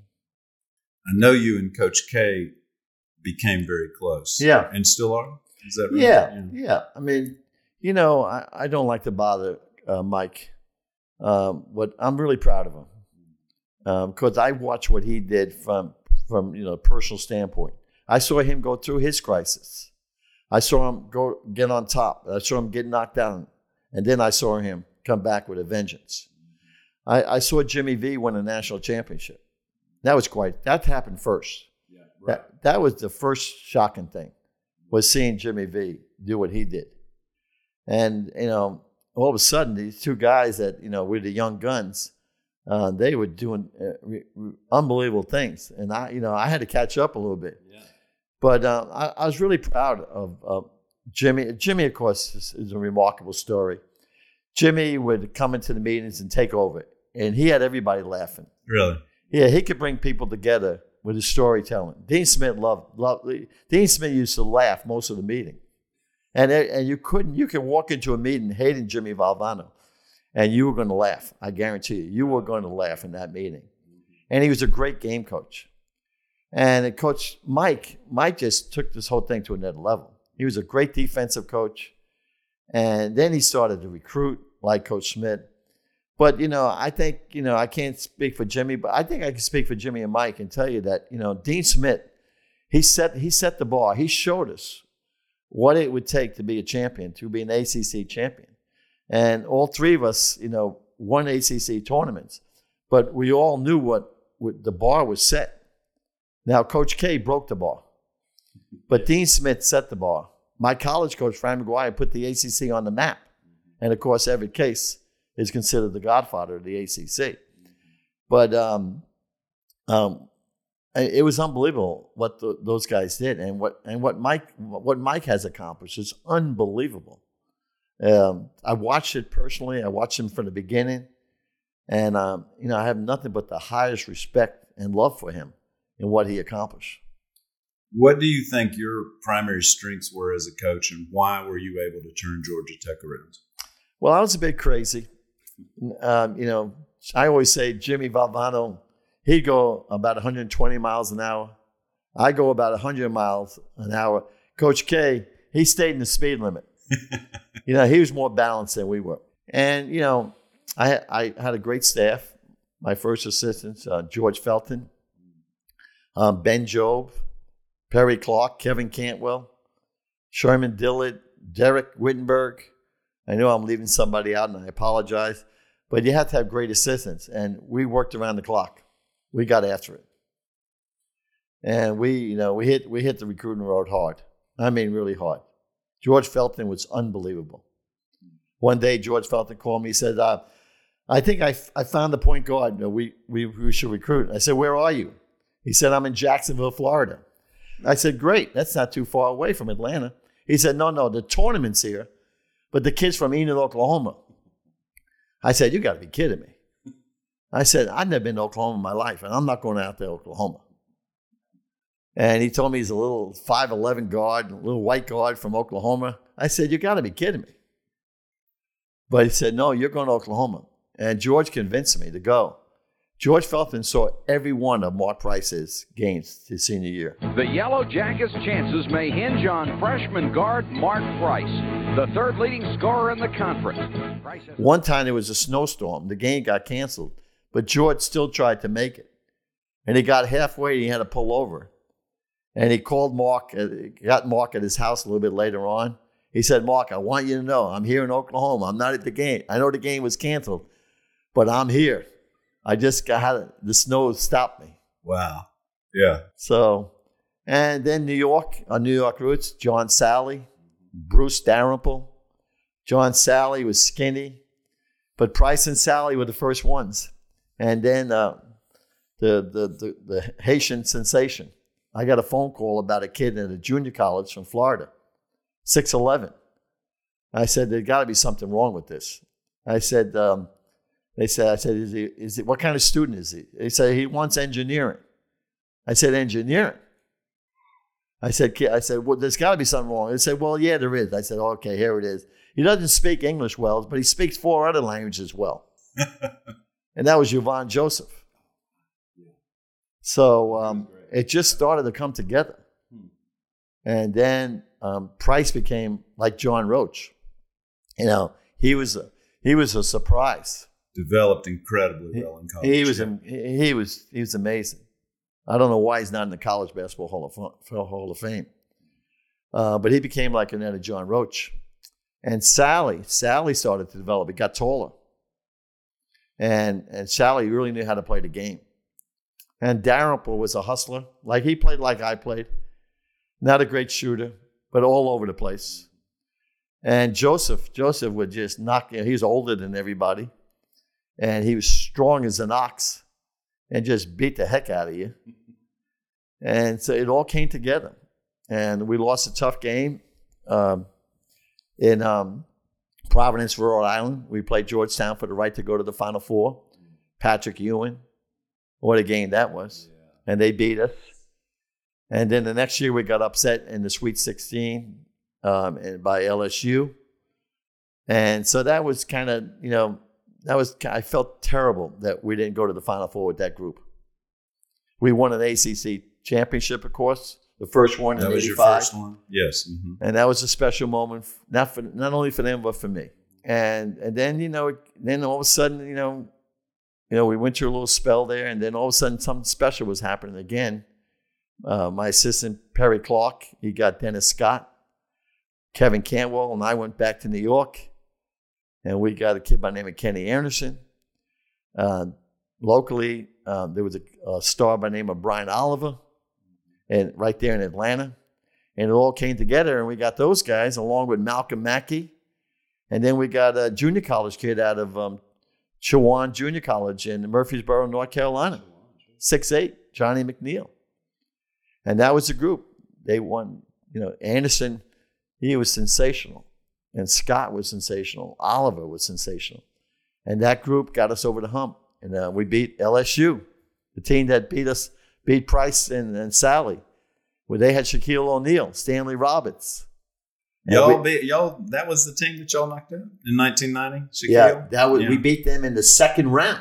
Speaker 4: I know you and Coach K became very close.
Speaker 6: Yeah.
Speaker 4: And still are? Is that right?
Speaker 6: Yeah, yeah. yeah. I mean, you know, I, I don't like to bother uh, Mike. Um, but I'm really proud of him because um, I watched what he did from, from you know, personal standpoint. I saw him go through his crisis. I saw him go get on top. I saw him get knocked down. And then I saw him come back with a vengeance. I, I saw Jimmy V win a national championship. That was quite, that happened first. Yeah, right. That, that was the first shocking thing, was seeing Jimmy V do what he did. And, you know, all of a sudden, these two guys that, you know, were the young guns, uh, they were doing uh, re- re- unbelievable things. And, I, you know, I had to catch up a little bit. Yeah. But uh, I, I was really proud of uh, Jimmy. Jimmy, of course, is, is a remarkable story. Jimmy would come into the meetings and take over. And he had everybody laughing.
Speaker 4: Really?
Speaker 6: Yeah, he could bring people together with his storytelling. Dean Smith loved, loved Dean Smith used to laugh most of the meeting. And and you couldn't, you can walk into a meeting hating Jimmy Valvano, and you were going to laugh. I guarantee you, you were going to laugh in that meeting. And he was a great game coach. And Coach Mike, Mike just took this whole thing to another level. He was a great defensive coach. And then he started to recruit like Coach Smith. But, you know, I think, you know, I can't speak for Jimmy, but I think I can speak for Jimmy and Mike and tell you that, you know, Dean Smith, he set, he set the bar. He showed us what it would take to be a champion, to be an A C C champion. And all three of us, you know, won A C C tournaments. But we all knew what, what the bar was set. Now, Coach K broke the bar. But Dean Smith set the bar. My college coach, Frank McGuire, put the A C C on the map. And, of course, Everett Case is considered the godfather of the A C C. But um, um, it was unbelievable what the, those guys did, and what and what Mike what Mike has accomplished is unbelievable. Um, I watched it personally. I watched him from the beginning, and um, you know I have nothing but the highest respect and love for him and what he accomplished.
Speaker 4: What do you think your primary strengths were as a coach, and why were you able to turn Georgia Tech around?
Speaker 6: Well, I was a bit crazy. Um, you know, I always say Jimmy Valvano, he'd go about one hundred twenty miles an hour. I go about one hundred miles an hour. Coach K, he stayed in the speed limit. You know, he was more balanced than we were. And, you know, I, I had a great staff. My first assistants, uh, George Felton, um, Ben Jobe, Perry Clark, Kevin Cantwell, Sherman Dillard, Derek Wittenberg. I know I'm leaving somebody out, and I apologize. But you have to have great assistants. And we worked around the clock. We got after it. And we, you know, we hit we hit the recruiting road hard. I mean, really hard. George Felton was unbelievable. One day, George Felton called me. He said, uh, I think I, I found the point guard we, we, we should recruit. I said, where are you? He said, I'm in Jacksonville, Florida. I said, great. That's not too far away from Atlanta. He said, no, no, the tournament's here, but the kid's from Enid, Oklahoma. I said, you got to be kidding me. I said, I've never been to Oklahoma in my life, and I'm not going out to Oklahoma. And he told me he's a little five eleven guard, a little white guard from Oklahoma. I said, you got to be kidding me. But he said, no, you're going to Oklahoma. And George convinced me to go. George Felton saw every one of Mark Price's games his senior year.
Speaker 5: The Yellow Jackets' chances may hinge on freshman guard Mark Price, the third leading scorer in the conference. Has-
Speaker 6: One time there was a snowstorm. The game got canceled, but George still tried to make it. And he got halfway and he had to pull over. And he called Mark, got Mark at his house a little bit later on. He said, Mark, I want you to know I'm here in Oklahoma. I'm not at the game. I know the game was canceled, but I'm here. I just got the snow stopped me.
Speaker 4: Wow. Yeah.
Speaker 6: So, and then New York, our New York roots, John Sally, Bruce Dalrymple. John Sally was skinny, but Price and Sally were the first ones. And then uh, the, the, the, the Haitian sensation. I got a phone call about a kid at a junior college from Florida, six eleven. I said, there's got to be something wrong with this. I said, um, They said, I said, is he, is he, what kind of student is he? They said, he wants engineering. I said, engineering? I said, I said, well, there's got to be something wrong. They said, well, yeah, there is. I said, okay, here it is. He doesn't speak English well, but he speaks four other languages well. And that was Yvonne Joseph. So um, it just started to come together. And then um, Price became like John Roach. You know, he was a, he was a surprise.
Speaker 4: Developed incredibly well in college.
Speaker 6: He was he was he was amazing. I don't know why he's not in the College Basketball Hall of Hall of Fame, uh, but he became like another John Roach. And Sally, Sally started to develop. He got taller, and and Sally really knew how to play the game. And Dalrymple was a hustler, like he played like I played. Not a great shooter, but all over the place. And Joseph, Joseph would just knock, you know, he was older than everybody. And he was strong as an ox and just beat the heck out of you. And so it all came together. And we lost a tough game um, in um, Providence, Rhode Island. We played Georgetown for the right to go to the Final Four. Patrick Ewing. What a game that was. Yeah. And they beat us. And then the next year we got upset in the Sweet sixteen um, by L S U. And so that was kind of, you know, that was, I felt terrible that we didn't go to the Final Four with that group. We won an A C C championship, of course, the first one in eighty-five. That was your first one?
Speaker 4: Yes. Mm-hmm.
Speaker 6: And that was a special moment, not for not only for them, but for me. And and then, you know, then all of a sudden, you know, you know, we went through a little spell there, and then all of a sudden something special was happening again. Uh, my assistant, Perry Clark, he got Dennis Scott, Kevin Cantwell, and I went back to New York. And we got a kid by the name of Kenny Anderson. Uh, locally, uh, there was a, a star by the name of Brian Oliver, and right there in Atlanta. And it all came together, and we got those guys along with Malcolm Mackey. And then we got a junior college kid out of um, Chowan Junior College in Murfreesboro, North Carolina, six eight, Johnny McNeil. And that was the group. They won, you know, Anderson, he was sensational. And Scott was sensational. Oliver was sensational. And that group got us over the hump. And uh, we beat L S U, the team that beat us, beat Price and, and Sally, where they had Shaquille O'Neal, Stanley Roberts.
Speaker 4: Y'all, we, beat, y'all, that was the team that y'all knocked out in nineteen ninety? Shaquille?
Speaker 6: Yeah, that was,
Speaker 4: yeah.
Speaker 6: We beat them in the second round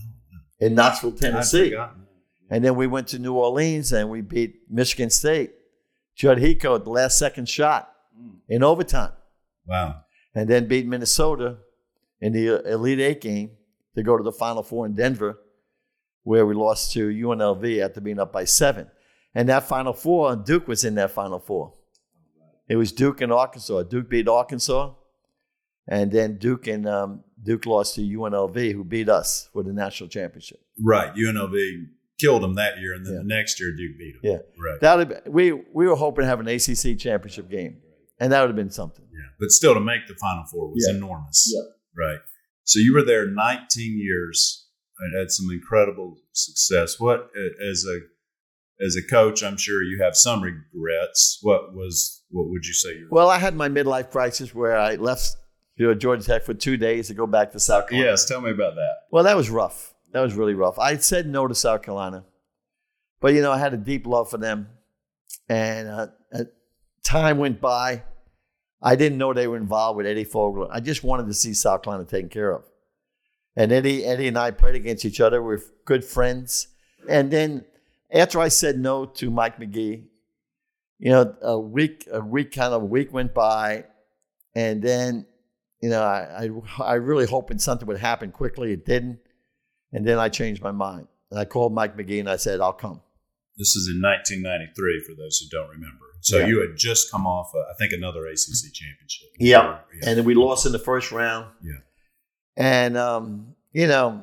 Speaker 6: in Knoxville, Tennessee.
Speaker 4: I
Speaker 6: And then we went to New Orleans and we beat Michigan State. Judd Heathcote, the last second shot in overtime.
Speaker 4: Wow.
Speaker 6: And then beat Minnesota in the Elite Eight game to go to the Final Four in Denver, where we lost to U N L V after being up by seven. And that Final Four, Duke was in that Final Four. It was Duke and Arkansas. Duke beat Arkansas. And then Duke and um, Duke lost to U N L V, who beat us for the national championship.
Speaker 4: Right. U N L V killed them that year, and then
Speaker 6: yeah.
Speaker 4: the next year Duke beat them.
Speaker 6: Yeah.
Speaker 4: Right.
Speaker 6: That would have, we, we were hoping to have an A C C championship game. And that would have been something.
Speaker 4: Yeah, but still to make the Final Four was
Speaker 6: yeah.
Speaker 4: enormous.
Speaker 6: Yeah.
Speaker 4: Right. So you were there nineteen years and had some incredible success. What, as a as a coach, I'm sure you have some regrets. What was what would you say? You were
Speaker 6: well, I had my midlife crisis where I left you know, Georgia Tech for two days to go back to South Carolina.
Speaker 4: Yes, tell me about that.
Speaker 6: Well, that was rough. That was really rough. I said no to South Carolina, but you know I had a deep love for them, and uh, time went by. I didn't know they were involved with Eddie Fogler. I just wanted to see South Carolina taken care of. And Eddie, Eddie and I played against each other. We were good friends. And then after I said no to Mike McGee, you know, a week, a week kind of a week went by, and then, you know, I, I, I really hoping something would happen quickly. It didn't. And then I changed my mind. And I called Mike McGee and I said, I'll come.
Speaker 4: This is in nineteen ninety-three, for those who don't remember. So yeah. you had just come off, uh, I think, another A C C championship.
Speaker 6: Yeah. yeah. And then we lost in the first round.
Speaker 4: Yeah.
Speaker 6: And, um, you know,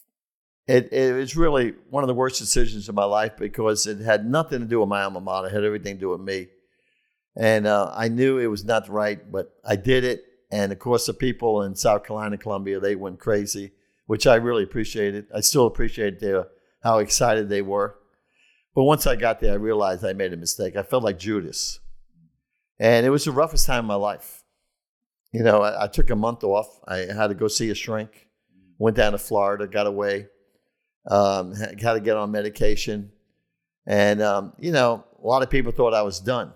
Speaker 6: it, it was really one of the worst decisions of my life because it had nothing to do with my alma mater. It had everything to do with me. And uh, I knew it was not right, but I did it. And, of course, the people in South Carolina, Columbia, they went crazy, which I really appreciated. I still appreciate their, how excited they were. But once I got there, I realized I made a mistake. I felt like Judas. And it was the roughest time of my life. You know, I, I took a month off. I had to go see a shrink. Went down to Florida, got away. Um, had to get on medication. And, um, you know, a lot of people thought I was done.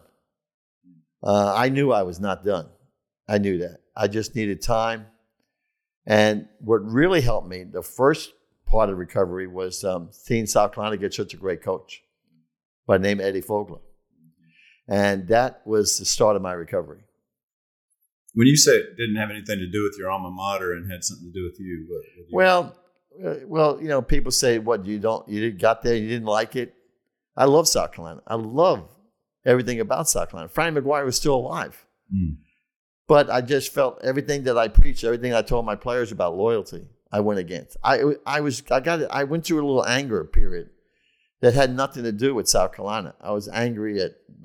Speaker 6: Uh, I knew I was not done. I knew that. I just needed time. And what really helped me, the first part of recovery was um, seeing South Carolina get such a great coach by the name of Eddie Fogler. And that was the start of my recovery.
Speaker 4: When you say it didn't have anything to do with your alma mater and had something to do with you, what, what you
Speaker 6: well, uh, well, you know, people say, "What you don't? You got there, you didn't like it." I love South Carolina. I love everything about South Carolina. Frank McGuire was still alive,
Speaker 4: mm.
Speaker 6: but I just felt everything that I preached, everything I told my players about loyalty, I went against. I, I was, I got, I went through a little anger period that had nothing to do with South Carolina. I was angry at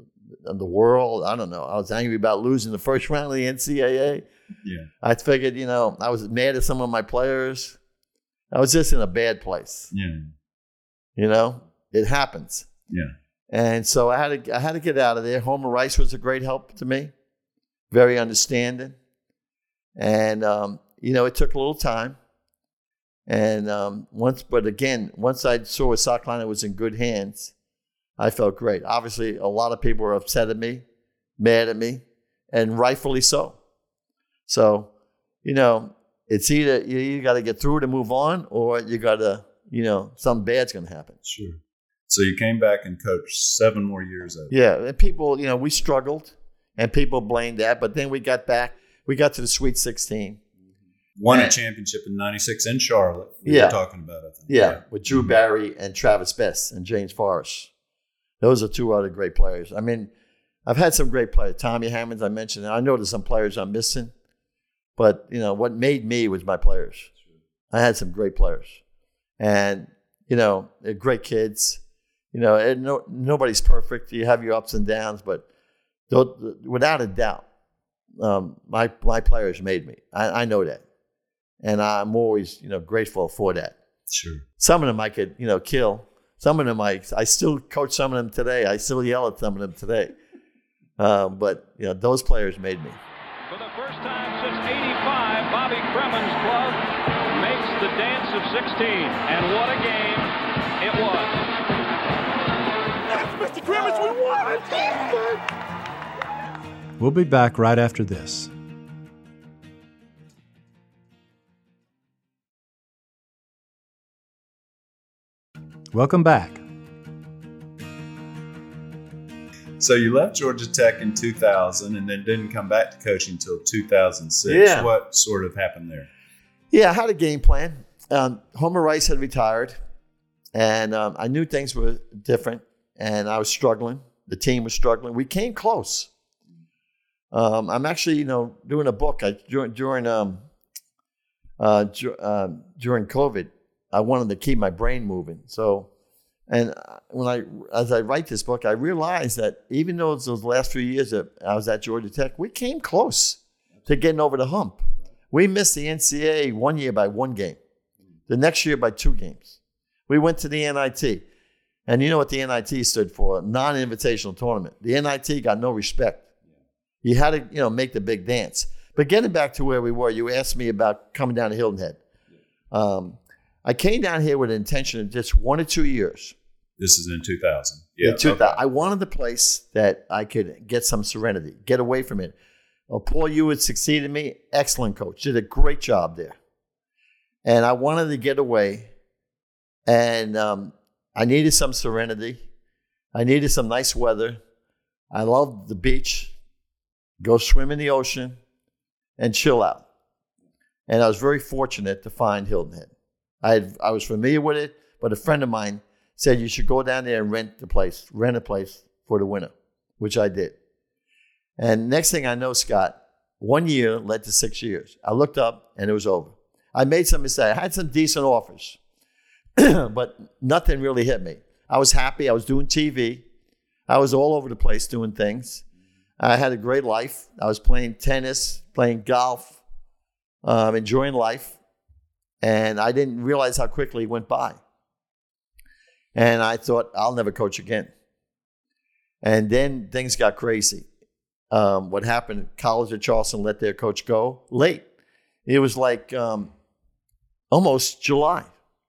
Speaker 6: the world. I don't know. I was angry about losing the first round of the N C double A.
Speaker 4: Yeah.
Speaker 6: I figured, you know, I was mad at some of my players. I was just in a bad place.
Speaker 4: Yeah.
Speaker 6: You know, it happens.
Speaker 4: Yeah.
Speaker 6: And so I had to I had to get out of there. Homer Rice was a great help to me, very understanding. And, um, you know, it took a little time. And um, once, but again, once I saw South Carolina was in good hands, I felt great. Obviously, a lot of people were upset at me, mad at me, and rightfully so. So, you know, it's either you, you got to get through it and move on, or you got to, you know, something bad's going to happen.
Speaker 4: Sure. So you came back and coached seven more years out.
Speaker 6: Yeah, and people, you know, we struggled, and people blamed that, but then we got back. We got to the Sweet sixteen.
Speaker 4: Won
Speaker 6: and,
Speaker 4: a championship in ninety-six in Charlotte. We
Speaker 6: yeah.
Speaker 4: were talking about it.
Speaker 6: Yeah, yeah, with Drew Barry and Travis Best and James Forrest. Those are two other great players. I mean, I've had some great players. Tommy Hammonds, I mentioned. I know there's some players I'm missing. But, you know, what made me was my players. I had some great players. And, you know, they're great kids. You know, and no, nobody's perfect. You have your ups and downs. But without a doubt, um, my my players made me. I, I know that. And I'm always, you know, grateful for that.
Speaker 4: Sure.
Speaker 6: Some of them I could, you know, kill. Some of them I, I still coach some of them today. I still yell at some of them today. Um, but, you know, those players made me.
Speaker 5: For the first time since eighty-five, Bobby Cremins' club makes the dance of sixteen. And what a game it was.
Speaker 2: Yes, Mister Cremins, we won!
Speaker 8: We'll be back right after this. Welcome back.
Speaker 4: So you left Georgia Tech in two thousand and then didn't come back to coaching until two thousand six.
Speaker 6: Yeah.
Speaker 4: What sort of happened there?
Speaker 6: Yeah, I had a game plan. Um, Homer Rice had retired, and um, I knew things were different, and I was struggling. The team was struggling. We came close. Um, I'm actually, you know, doing a book. I, during during um, uh, uh, during COVID, I wanted to keep my brain moving. So, and when I, as I write this book, I realized that even though those last few years that I was at Georgia Tech, we came close to getting over the hump. We missed the N C double A one year by one game. The next year by two games. We went to the N I T. And you know what the N I T stood for? Non-invitational tournament. The N I T got no respect. You had to, you know, make the big dance. But getting back to where we were, you asked me about coming down to Hilton Head. Um, I came down here with an intention of just one or two years.
Speaker 4: This is in two thousand. Yeah.
Speaker 6: In two thousand. Okay. I wanted a place that I could get some serenity, get away from it. Well, Paul Ewart succeeded me. Excellent coach. Did a great job there. And I wanted to get away. And um, I needed some serenity. I needed some nice weather. I loved the beach. Go swim in the ocean and chill out. And I was very fortunate to find Hilton Head. I had, I was familiar with it, but a friend of mine said you should go down there and rent the place, rent a place for the winter, which I did. And next thing I know, Scott, one year led to six years. I looked up and it was over. I made some mistakes. I had some decent offers, but nothing really hit me. I was happy. I was doing T V. I was all over the place doing things. I had a great life. I was playing tennis, playing golf, um, enjoying life. And I didn't realize how quickly it went by. And I thought, I'll never coach again. And then things got crazy. Um, what happened, College of Charleston let their coach go late. It was like um, almost July.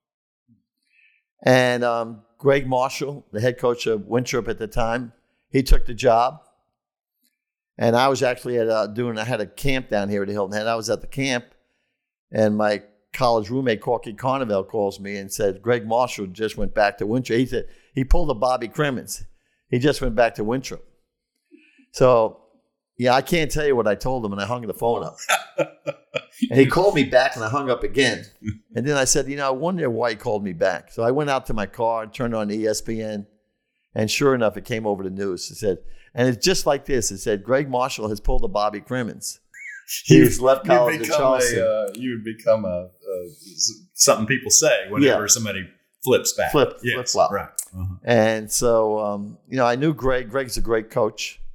Speaker 6: And um, Greg Marshall, the head coach of Winthrop at the time, he took the job. And I was actually at uh, doing, I had a camp down here at the Hilton Head. I was at the camp, and my college roommate, Corky Carnevale, calls me and said, Greg Marshall just went back to Winthrop. He said, he pulled a Bobby Cremins. He just went back to Winthrop. So, yeah, I can't tell you what I told him, and I hung the phone up. And he called me back, and I hung up again. And then I said, you know, I wonder why he called me back. So I went out to my car and turned on E S P N, and sure enough, it came over the news. It said, and it's just like this. It said, Greg Marshall has pulled a Bobby Cremins. He's left College of Charleston.
Speaker 4: A, uh, you would become a, a something people say whenever
Speaker 6: yeah.
Speaker 4: somebody flips back.
Speaker 6: Flip,
Speaker 4: yes,
Speaker 6: flip flop.
Speaker 4: Right. Uh-huh.
Speaker 6: And so, um, you know, I knew Greg. Greg's a great coach.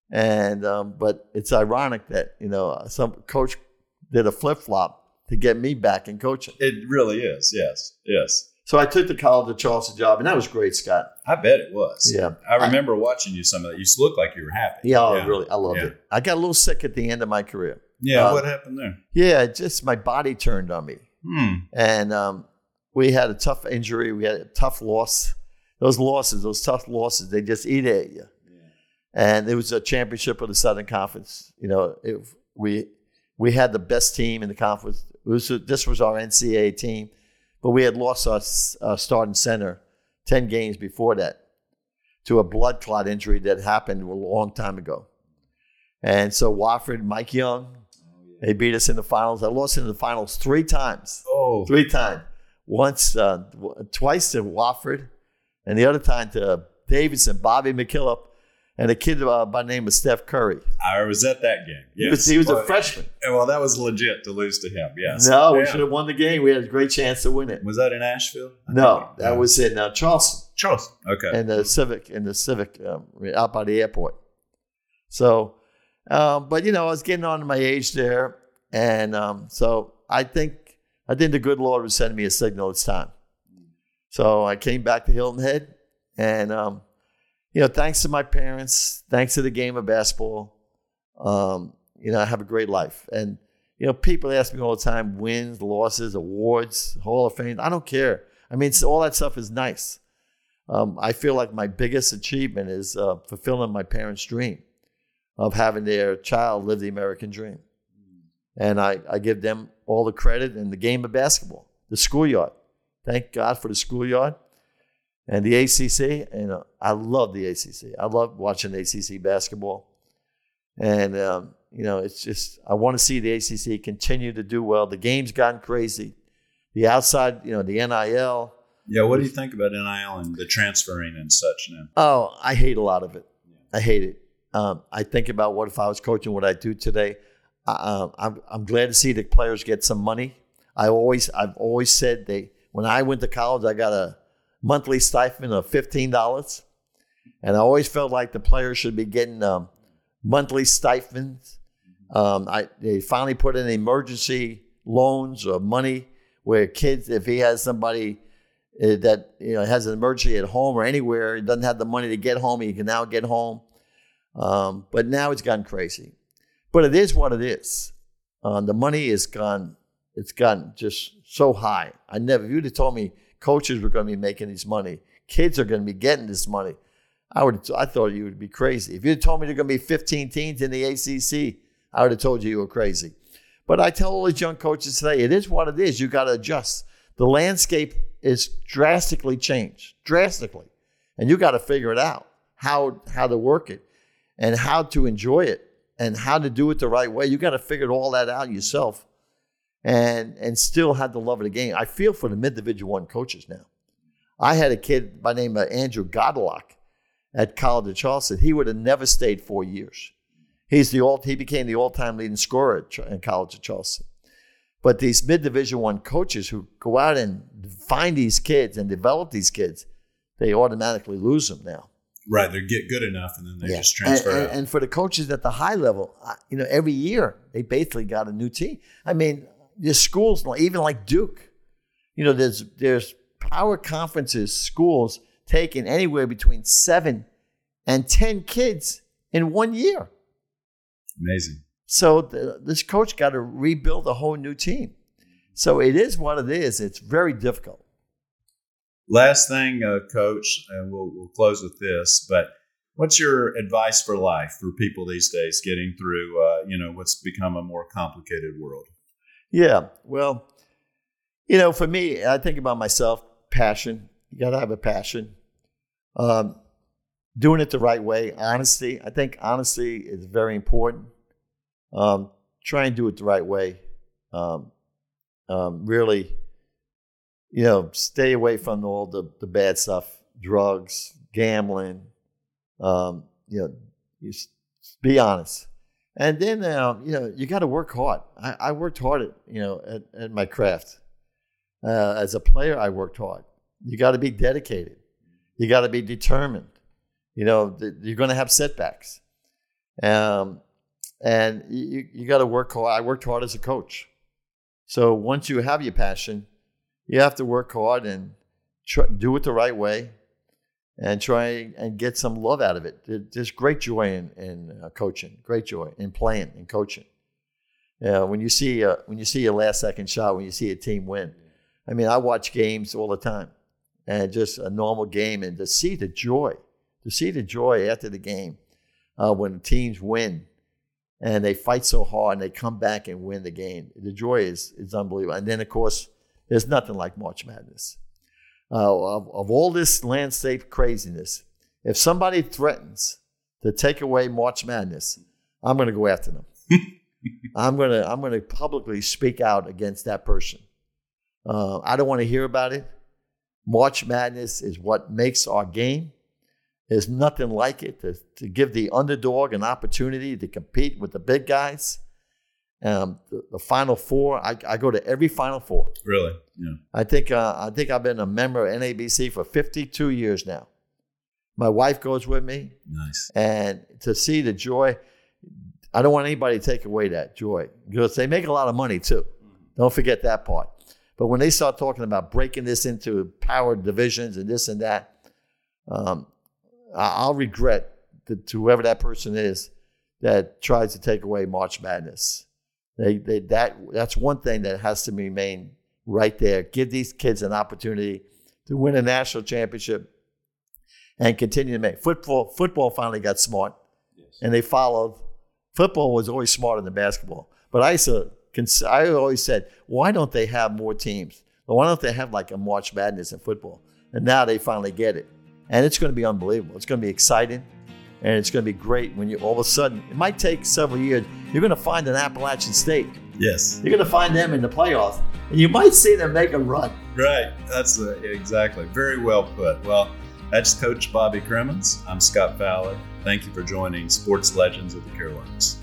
Speaker 6: And um, but it's ironic that, you know, some coach did a flip-flop to get me back in coaching.
Speaker 4: It really is, yes, yes.
Speaker 6: So I took the College of Charleston job, and that was great, Scott.
Speaker 4: I bet it was.
Speaker 6: Yeah.
Speaker 4: I remember I, watching you some of that. You looked like you were happy.
Speaker 6: Yeah,
Speaker 4: yeah.
Speaker 6: really. I loved
Speaker 4: yeah.
Speaker 6: it. I got a little sick at the end of my career.
Speaker 4: Yeah,
Speaker 6: uh,
Speaker 4: what happened there?
Speaker 6: Yeah, just my body turned on me.
Speaker 4: Hmm.
Speaker 6: And um, we had a tough injury. We had a tough loss. Those losses, those tough losses, they just eat at you. Yeah. And it was a championship of the Southern Conference. You know, it, we we had the best team in the conference. It was, this was our N C double A team. But we had lost our uh, starting center ten games before that to a blood clot injury that happened a long time ago. And so Wofford, Mike Young, oh, yeah. they beat us in the finals. I lost in the finals three times.
Speaker 4: Oh.
Speaker 6: Three times. Once, uh, twice to Wofford, and the other time to Davidson, Bobby McKillop, and a kid uh, by the name of Steph Curry.
Speaker 4: I was at that game. Yes.
Speaker 6: He was, he was
Speaker 4: well,
Speaker 6: a freshman.
Speaker 4: Well, that was legit to lose to him, yes.
Speaker 6: No, we
Speaker 4: yeah.
Speaker 6: should have won the game. We had a great chance to win it.
Speaker 4: Was that in Asheville? I
Speaker 6: no, that yeah. was in uh, Charleston.
Speaker 4: Charleston, okay.
Speaker 6: In the Civic, in the Civic, um, out by the airport. So, um, but, you know, I was getting on to my age there. And um, so I think I think the good Lord was sending me a signal it's time. So I came back to Hilton Head. And, um, you know, thanks to my parents, thanks to the game of basketball, um, you know, I have a great life. And, you know, people ask me all the time, wins, losses, awards, Hall of Fame. I don't care. I mean, it's, all that stuff is nice. Um, I feel like my biggest achievement is uh, fulfilling my parents' dream of having their child live the American dream. And I, I give them all the credit in the game of basketball, the schoolyard. Thank God for the schoolyard. And the A C C, and uh, I love the A C C. I love watching A C C basketball. And, um, you know, it's just, I want to see the A C C continue to do well. The game's gotten crazy. The outside, you know, the N I L.
Speaker 4: Yeah, what do you think about N I L and the transferring and such now?
Speaker 6: Oh, I hate a lot of it. I hate it. Um, I think about what if I was coaching what I do today. Uh, I'm, I'm glad to see the players get some money. I always, I've always said they, when I went to college, I got a monthly stipend of fifteen dollars. And I always felt like the players should be getting um, monthly stipends. Um, I, they finally put in emergency loans or money where kids, if he has somebody uh, that you know has an emergency at home or anywhere, he doesn't have the money to get home, he can now get home. Um, but now it's gotten crazy. But it is what it is. Uh, the money is gone. It's gotten just so high. I never, if you'd have told me coaches were going to be making this money, kids are going to be getting this money, I would. I thought you would be crazy. If you had told me there are going to be fifteen teams in the A C C, I would have told you you were crazy. But I tell all these young coaches today, it is what it is. You got to adjust. The landscape is drastically changed, drastically, and you got to figure it out how how to work it and how to enjoy it and how to do it the right way. You got to figure all that out yourself, and and still have the love of the game. I feel for the mid-Division One coaches now. I had a kid by the name of Andrew Godlock at College of Charleston. He would have never stayed four years. He's the all. He became the all-time leading scorer at, at College of Charleston. But these mid-Division One coaches who go out and find these kids and develop these kids, they automatically lose them now.
Speaker 4: Right, they get good enough and then they
Speaker 6: yeah.
Speaker 4: just transfer
Speaker 6: and, and,
Speaker 4: out.
Speaker 6: and for the coaches at the high level, you know, every year they basically got a new team. I mean, there's schools, even like Duke, you know, there's there's power conferences, schools taking anywhere between seven and ten kids in one year.
Speaker 4: Amazing.
Speaker 6: So the, this coach got to rebuild a whole new team. So it is what it is. It's very difficult.
Speaker 4: Last thing, uh, Coach, and we'll, we'll close with this, but what's your advice for life for people these days getting through, uh, you know, what's become a more complicated world?
Speaker 6: Yeah, well, you know, for me, I think about myself, passion. You got to have a passion. Um, doing it the right way, honesty. I think honesty is very important. Um, try and do it the right way. Um, um, really, you know, stay away from all the, the bad stuff, drugs, gambling. Um, you know, you be honest. And then, uh, you know, you got to work hard. I, I worked hard at, you know, at, at my craft. Uh, as a player, I worked hard. You got to be dedicated. You got to be determined. You know, th- you're going to have setbacks. Um, and you, you got to work hard. I worked hard as a coach. So once you have your passion, you have to work hard and try, do it the right way and try and get some love out of it. There's great joy in, in uh, coaching, great joy in playing and coaching. Uh, when you see uh, when you see your last second shot, when you see a team win. I mean, I watch games all the time, and just a normal game, and to see the joy, to see the joy after the game uh, when teams win and they fight so hard and they come back and win the game. The joy is is unbelievable. And then, of course, there's nothing like March Madness. Uh, of, of all this landscape craziness, if somebody threatens to take away March Madness, I'm going to go after them. I'm going to I'm going to publicly speak out against that person. Uh, I don't want to hear about it. March Madness is what makes our game. There's nothing like it to, to give the underdog an opportunity to compete with the big guys. Um, the, the Final Four, I, I go to every Final Four.
Speaker 4: Really? Yeah.
Speaker 6: I think uh, I think I've been a member of N A B C for fifty-two years now. My wife goes with me.
Speaker 4: Nice.
Speaker 6: And to see the joy, I don't want anybody to take away that joy because they make a lot of money too. Don't forget that part. But when they start talking about breaking this into power divisions and this and that, um, I'll regret to, to whoever that person is that tries to take away March Madness. They, they, that that's one thing that has to remain right there. Give these kids an opportunity to win a national championship and continue to make football. Football finally got smart, yes. And they followed. Football was always smarter than basketball, but I used to, I always said, why don't they have more teams? Why don't they have like a March Madness in football? And now they finally get it. And it's going to be unbelievable. It's going to be exciting, and it's going to be great when you all of a sudden, it might take several years, you're going to find an Appalachian State.
Speaker 4: Yes.
Speaker 6: You're going to find them in the playoffs, and you might see them make a run.
Speaker 4: Right. That's the, exactly. Very well put. Well, that's Coach Bobby Cremins. I'm Scott Fowler. Thank you for joining Sports Legends of the Carolinas.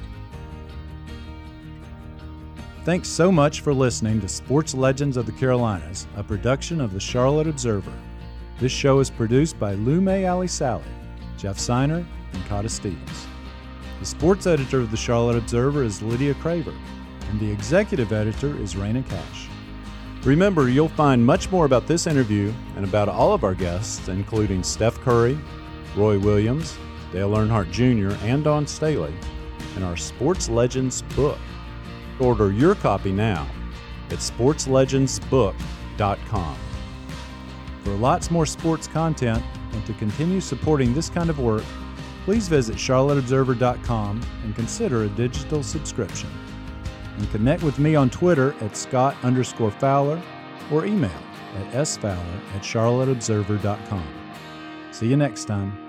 Speaker 8: Thanks so much for listening to Sports Legends of the Carolinas, a production of the Charlotte Observer. This show is produced by Lume Ali Sally, Jeff Seiner, and Cotta Stevens. The sports editor of the Charlotte Observer is Lydia Craver, and the executive editor is Raina Cash. Remember, you'll find much more about this interview and about all of our guests, including Steph Curry, Roy Williams, Dale Earnhardt Junior, and Dawn Staley, in our Sports Legends book. Order your copy now at sports legends book dot com. For lots more sports content and to continue supporting this kind of work, please visit charlotte observer dot com and consider a digital subscription. And connect with me on Twitter at Scott underscore Fowler or email at sfowler at charlotte observer dot com. See you next time.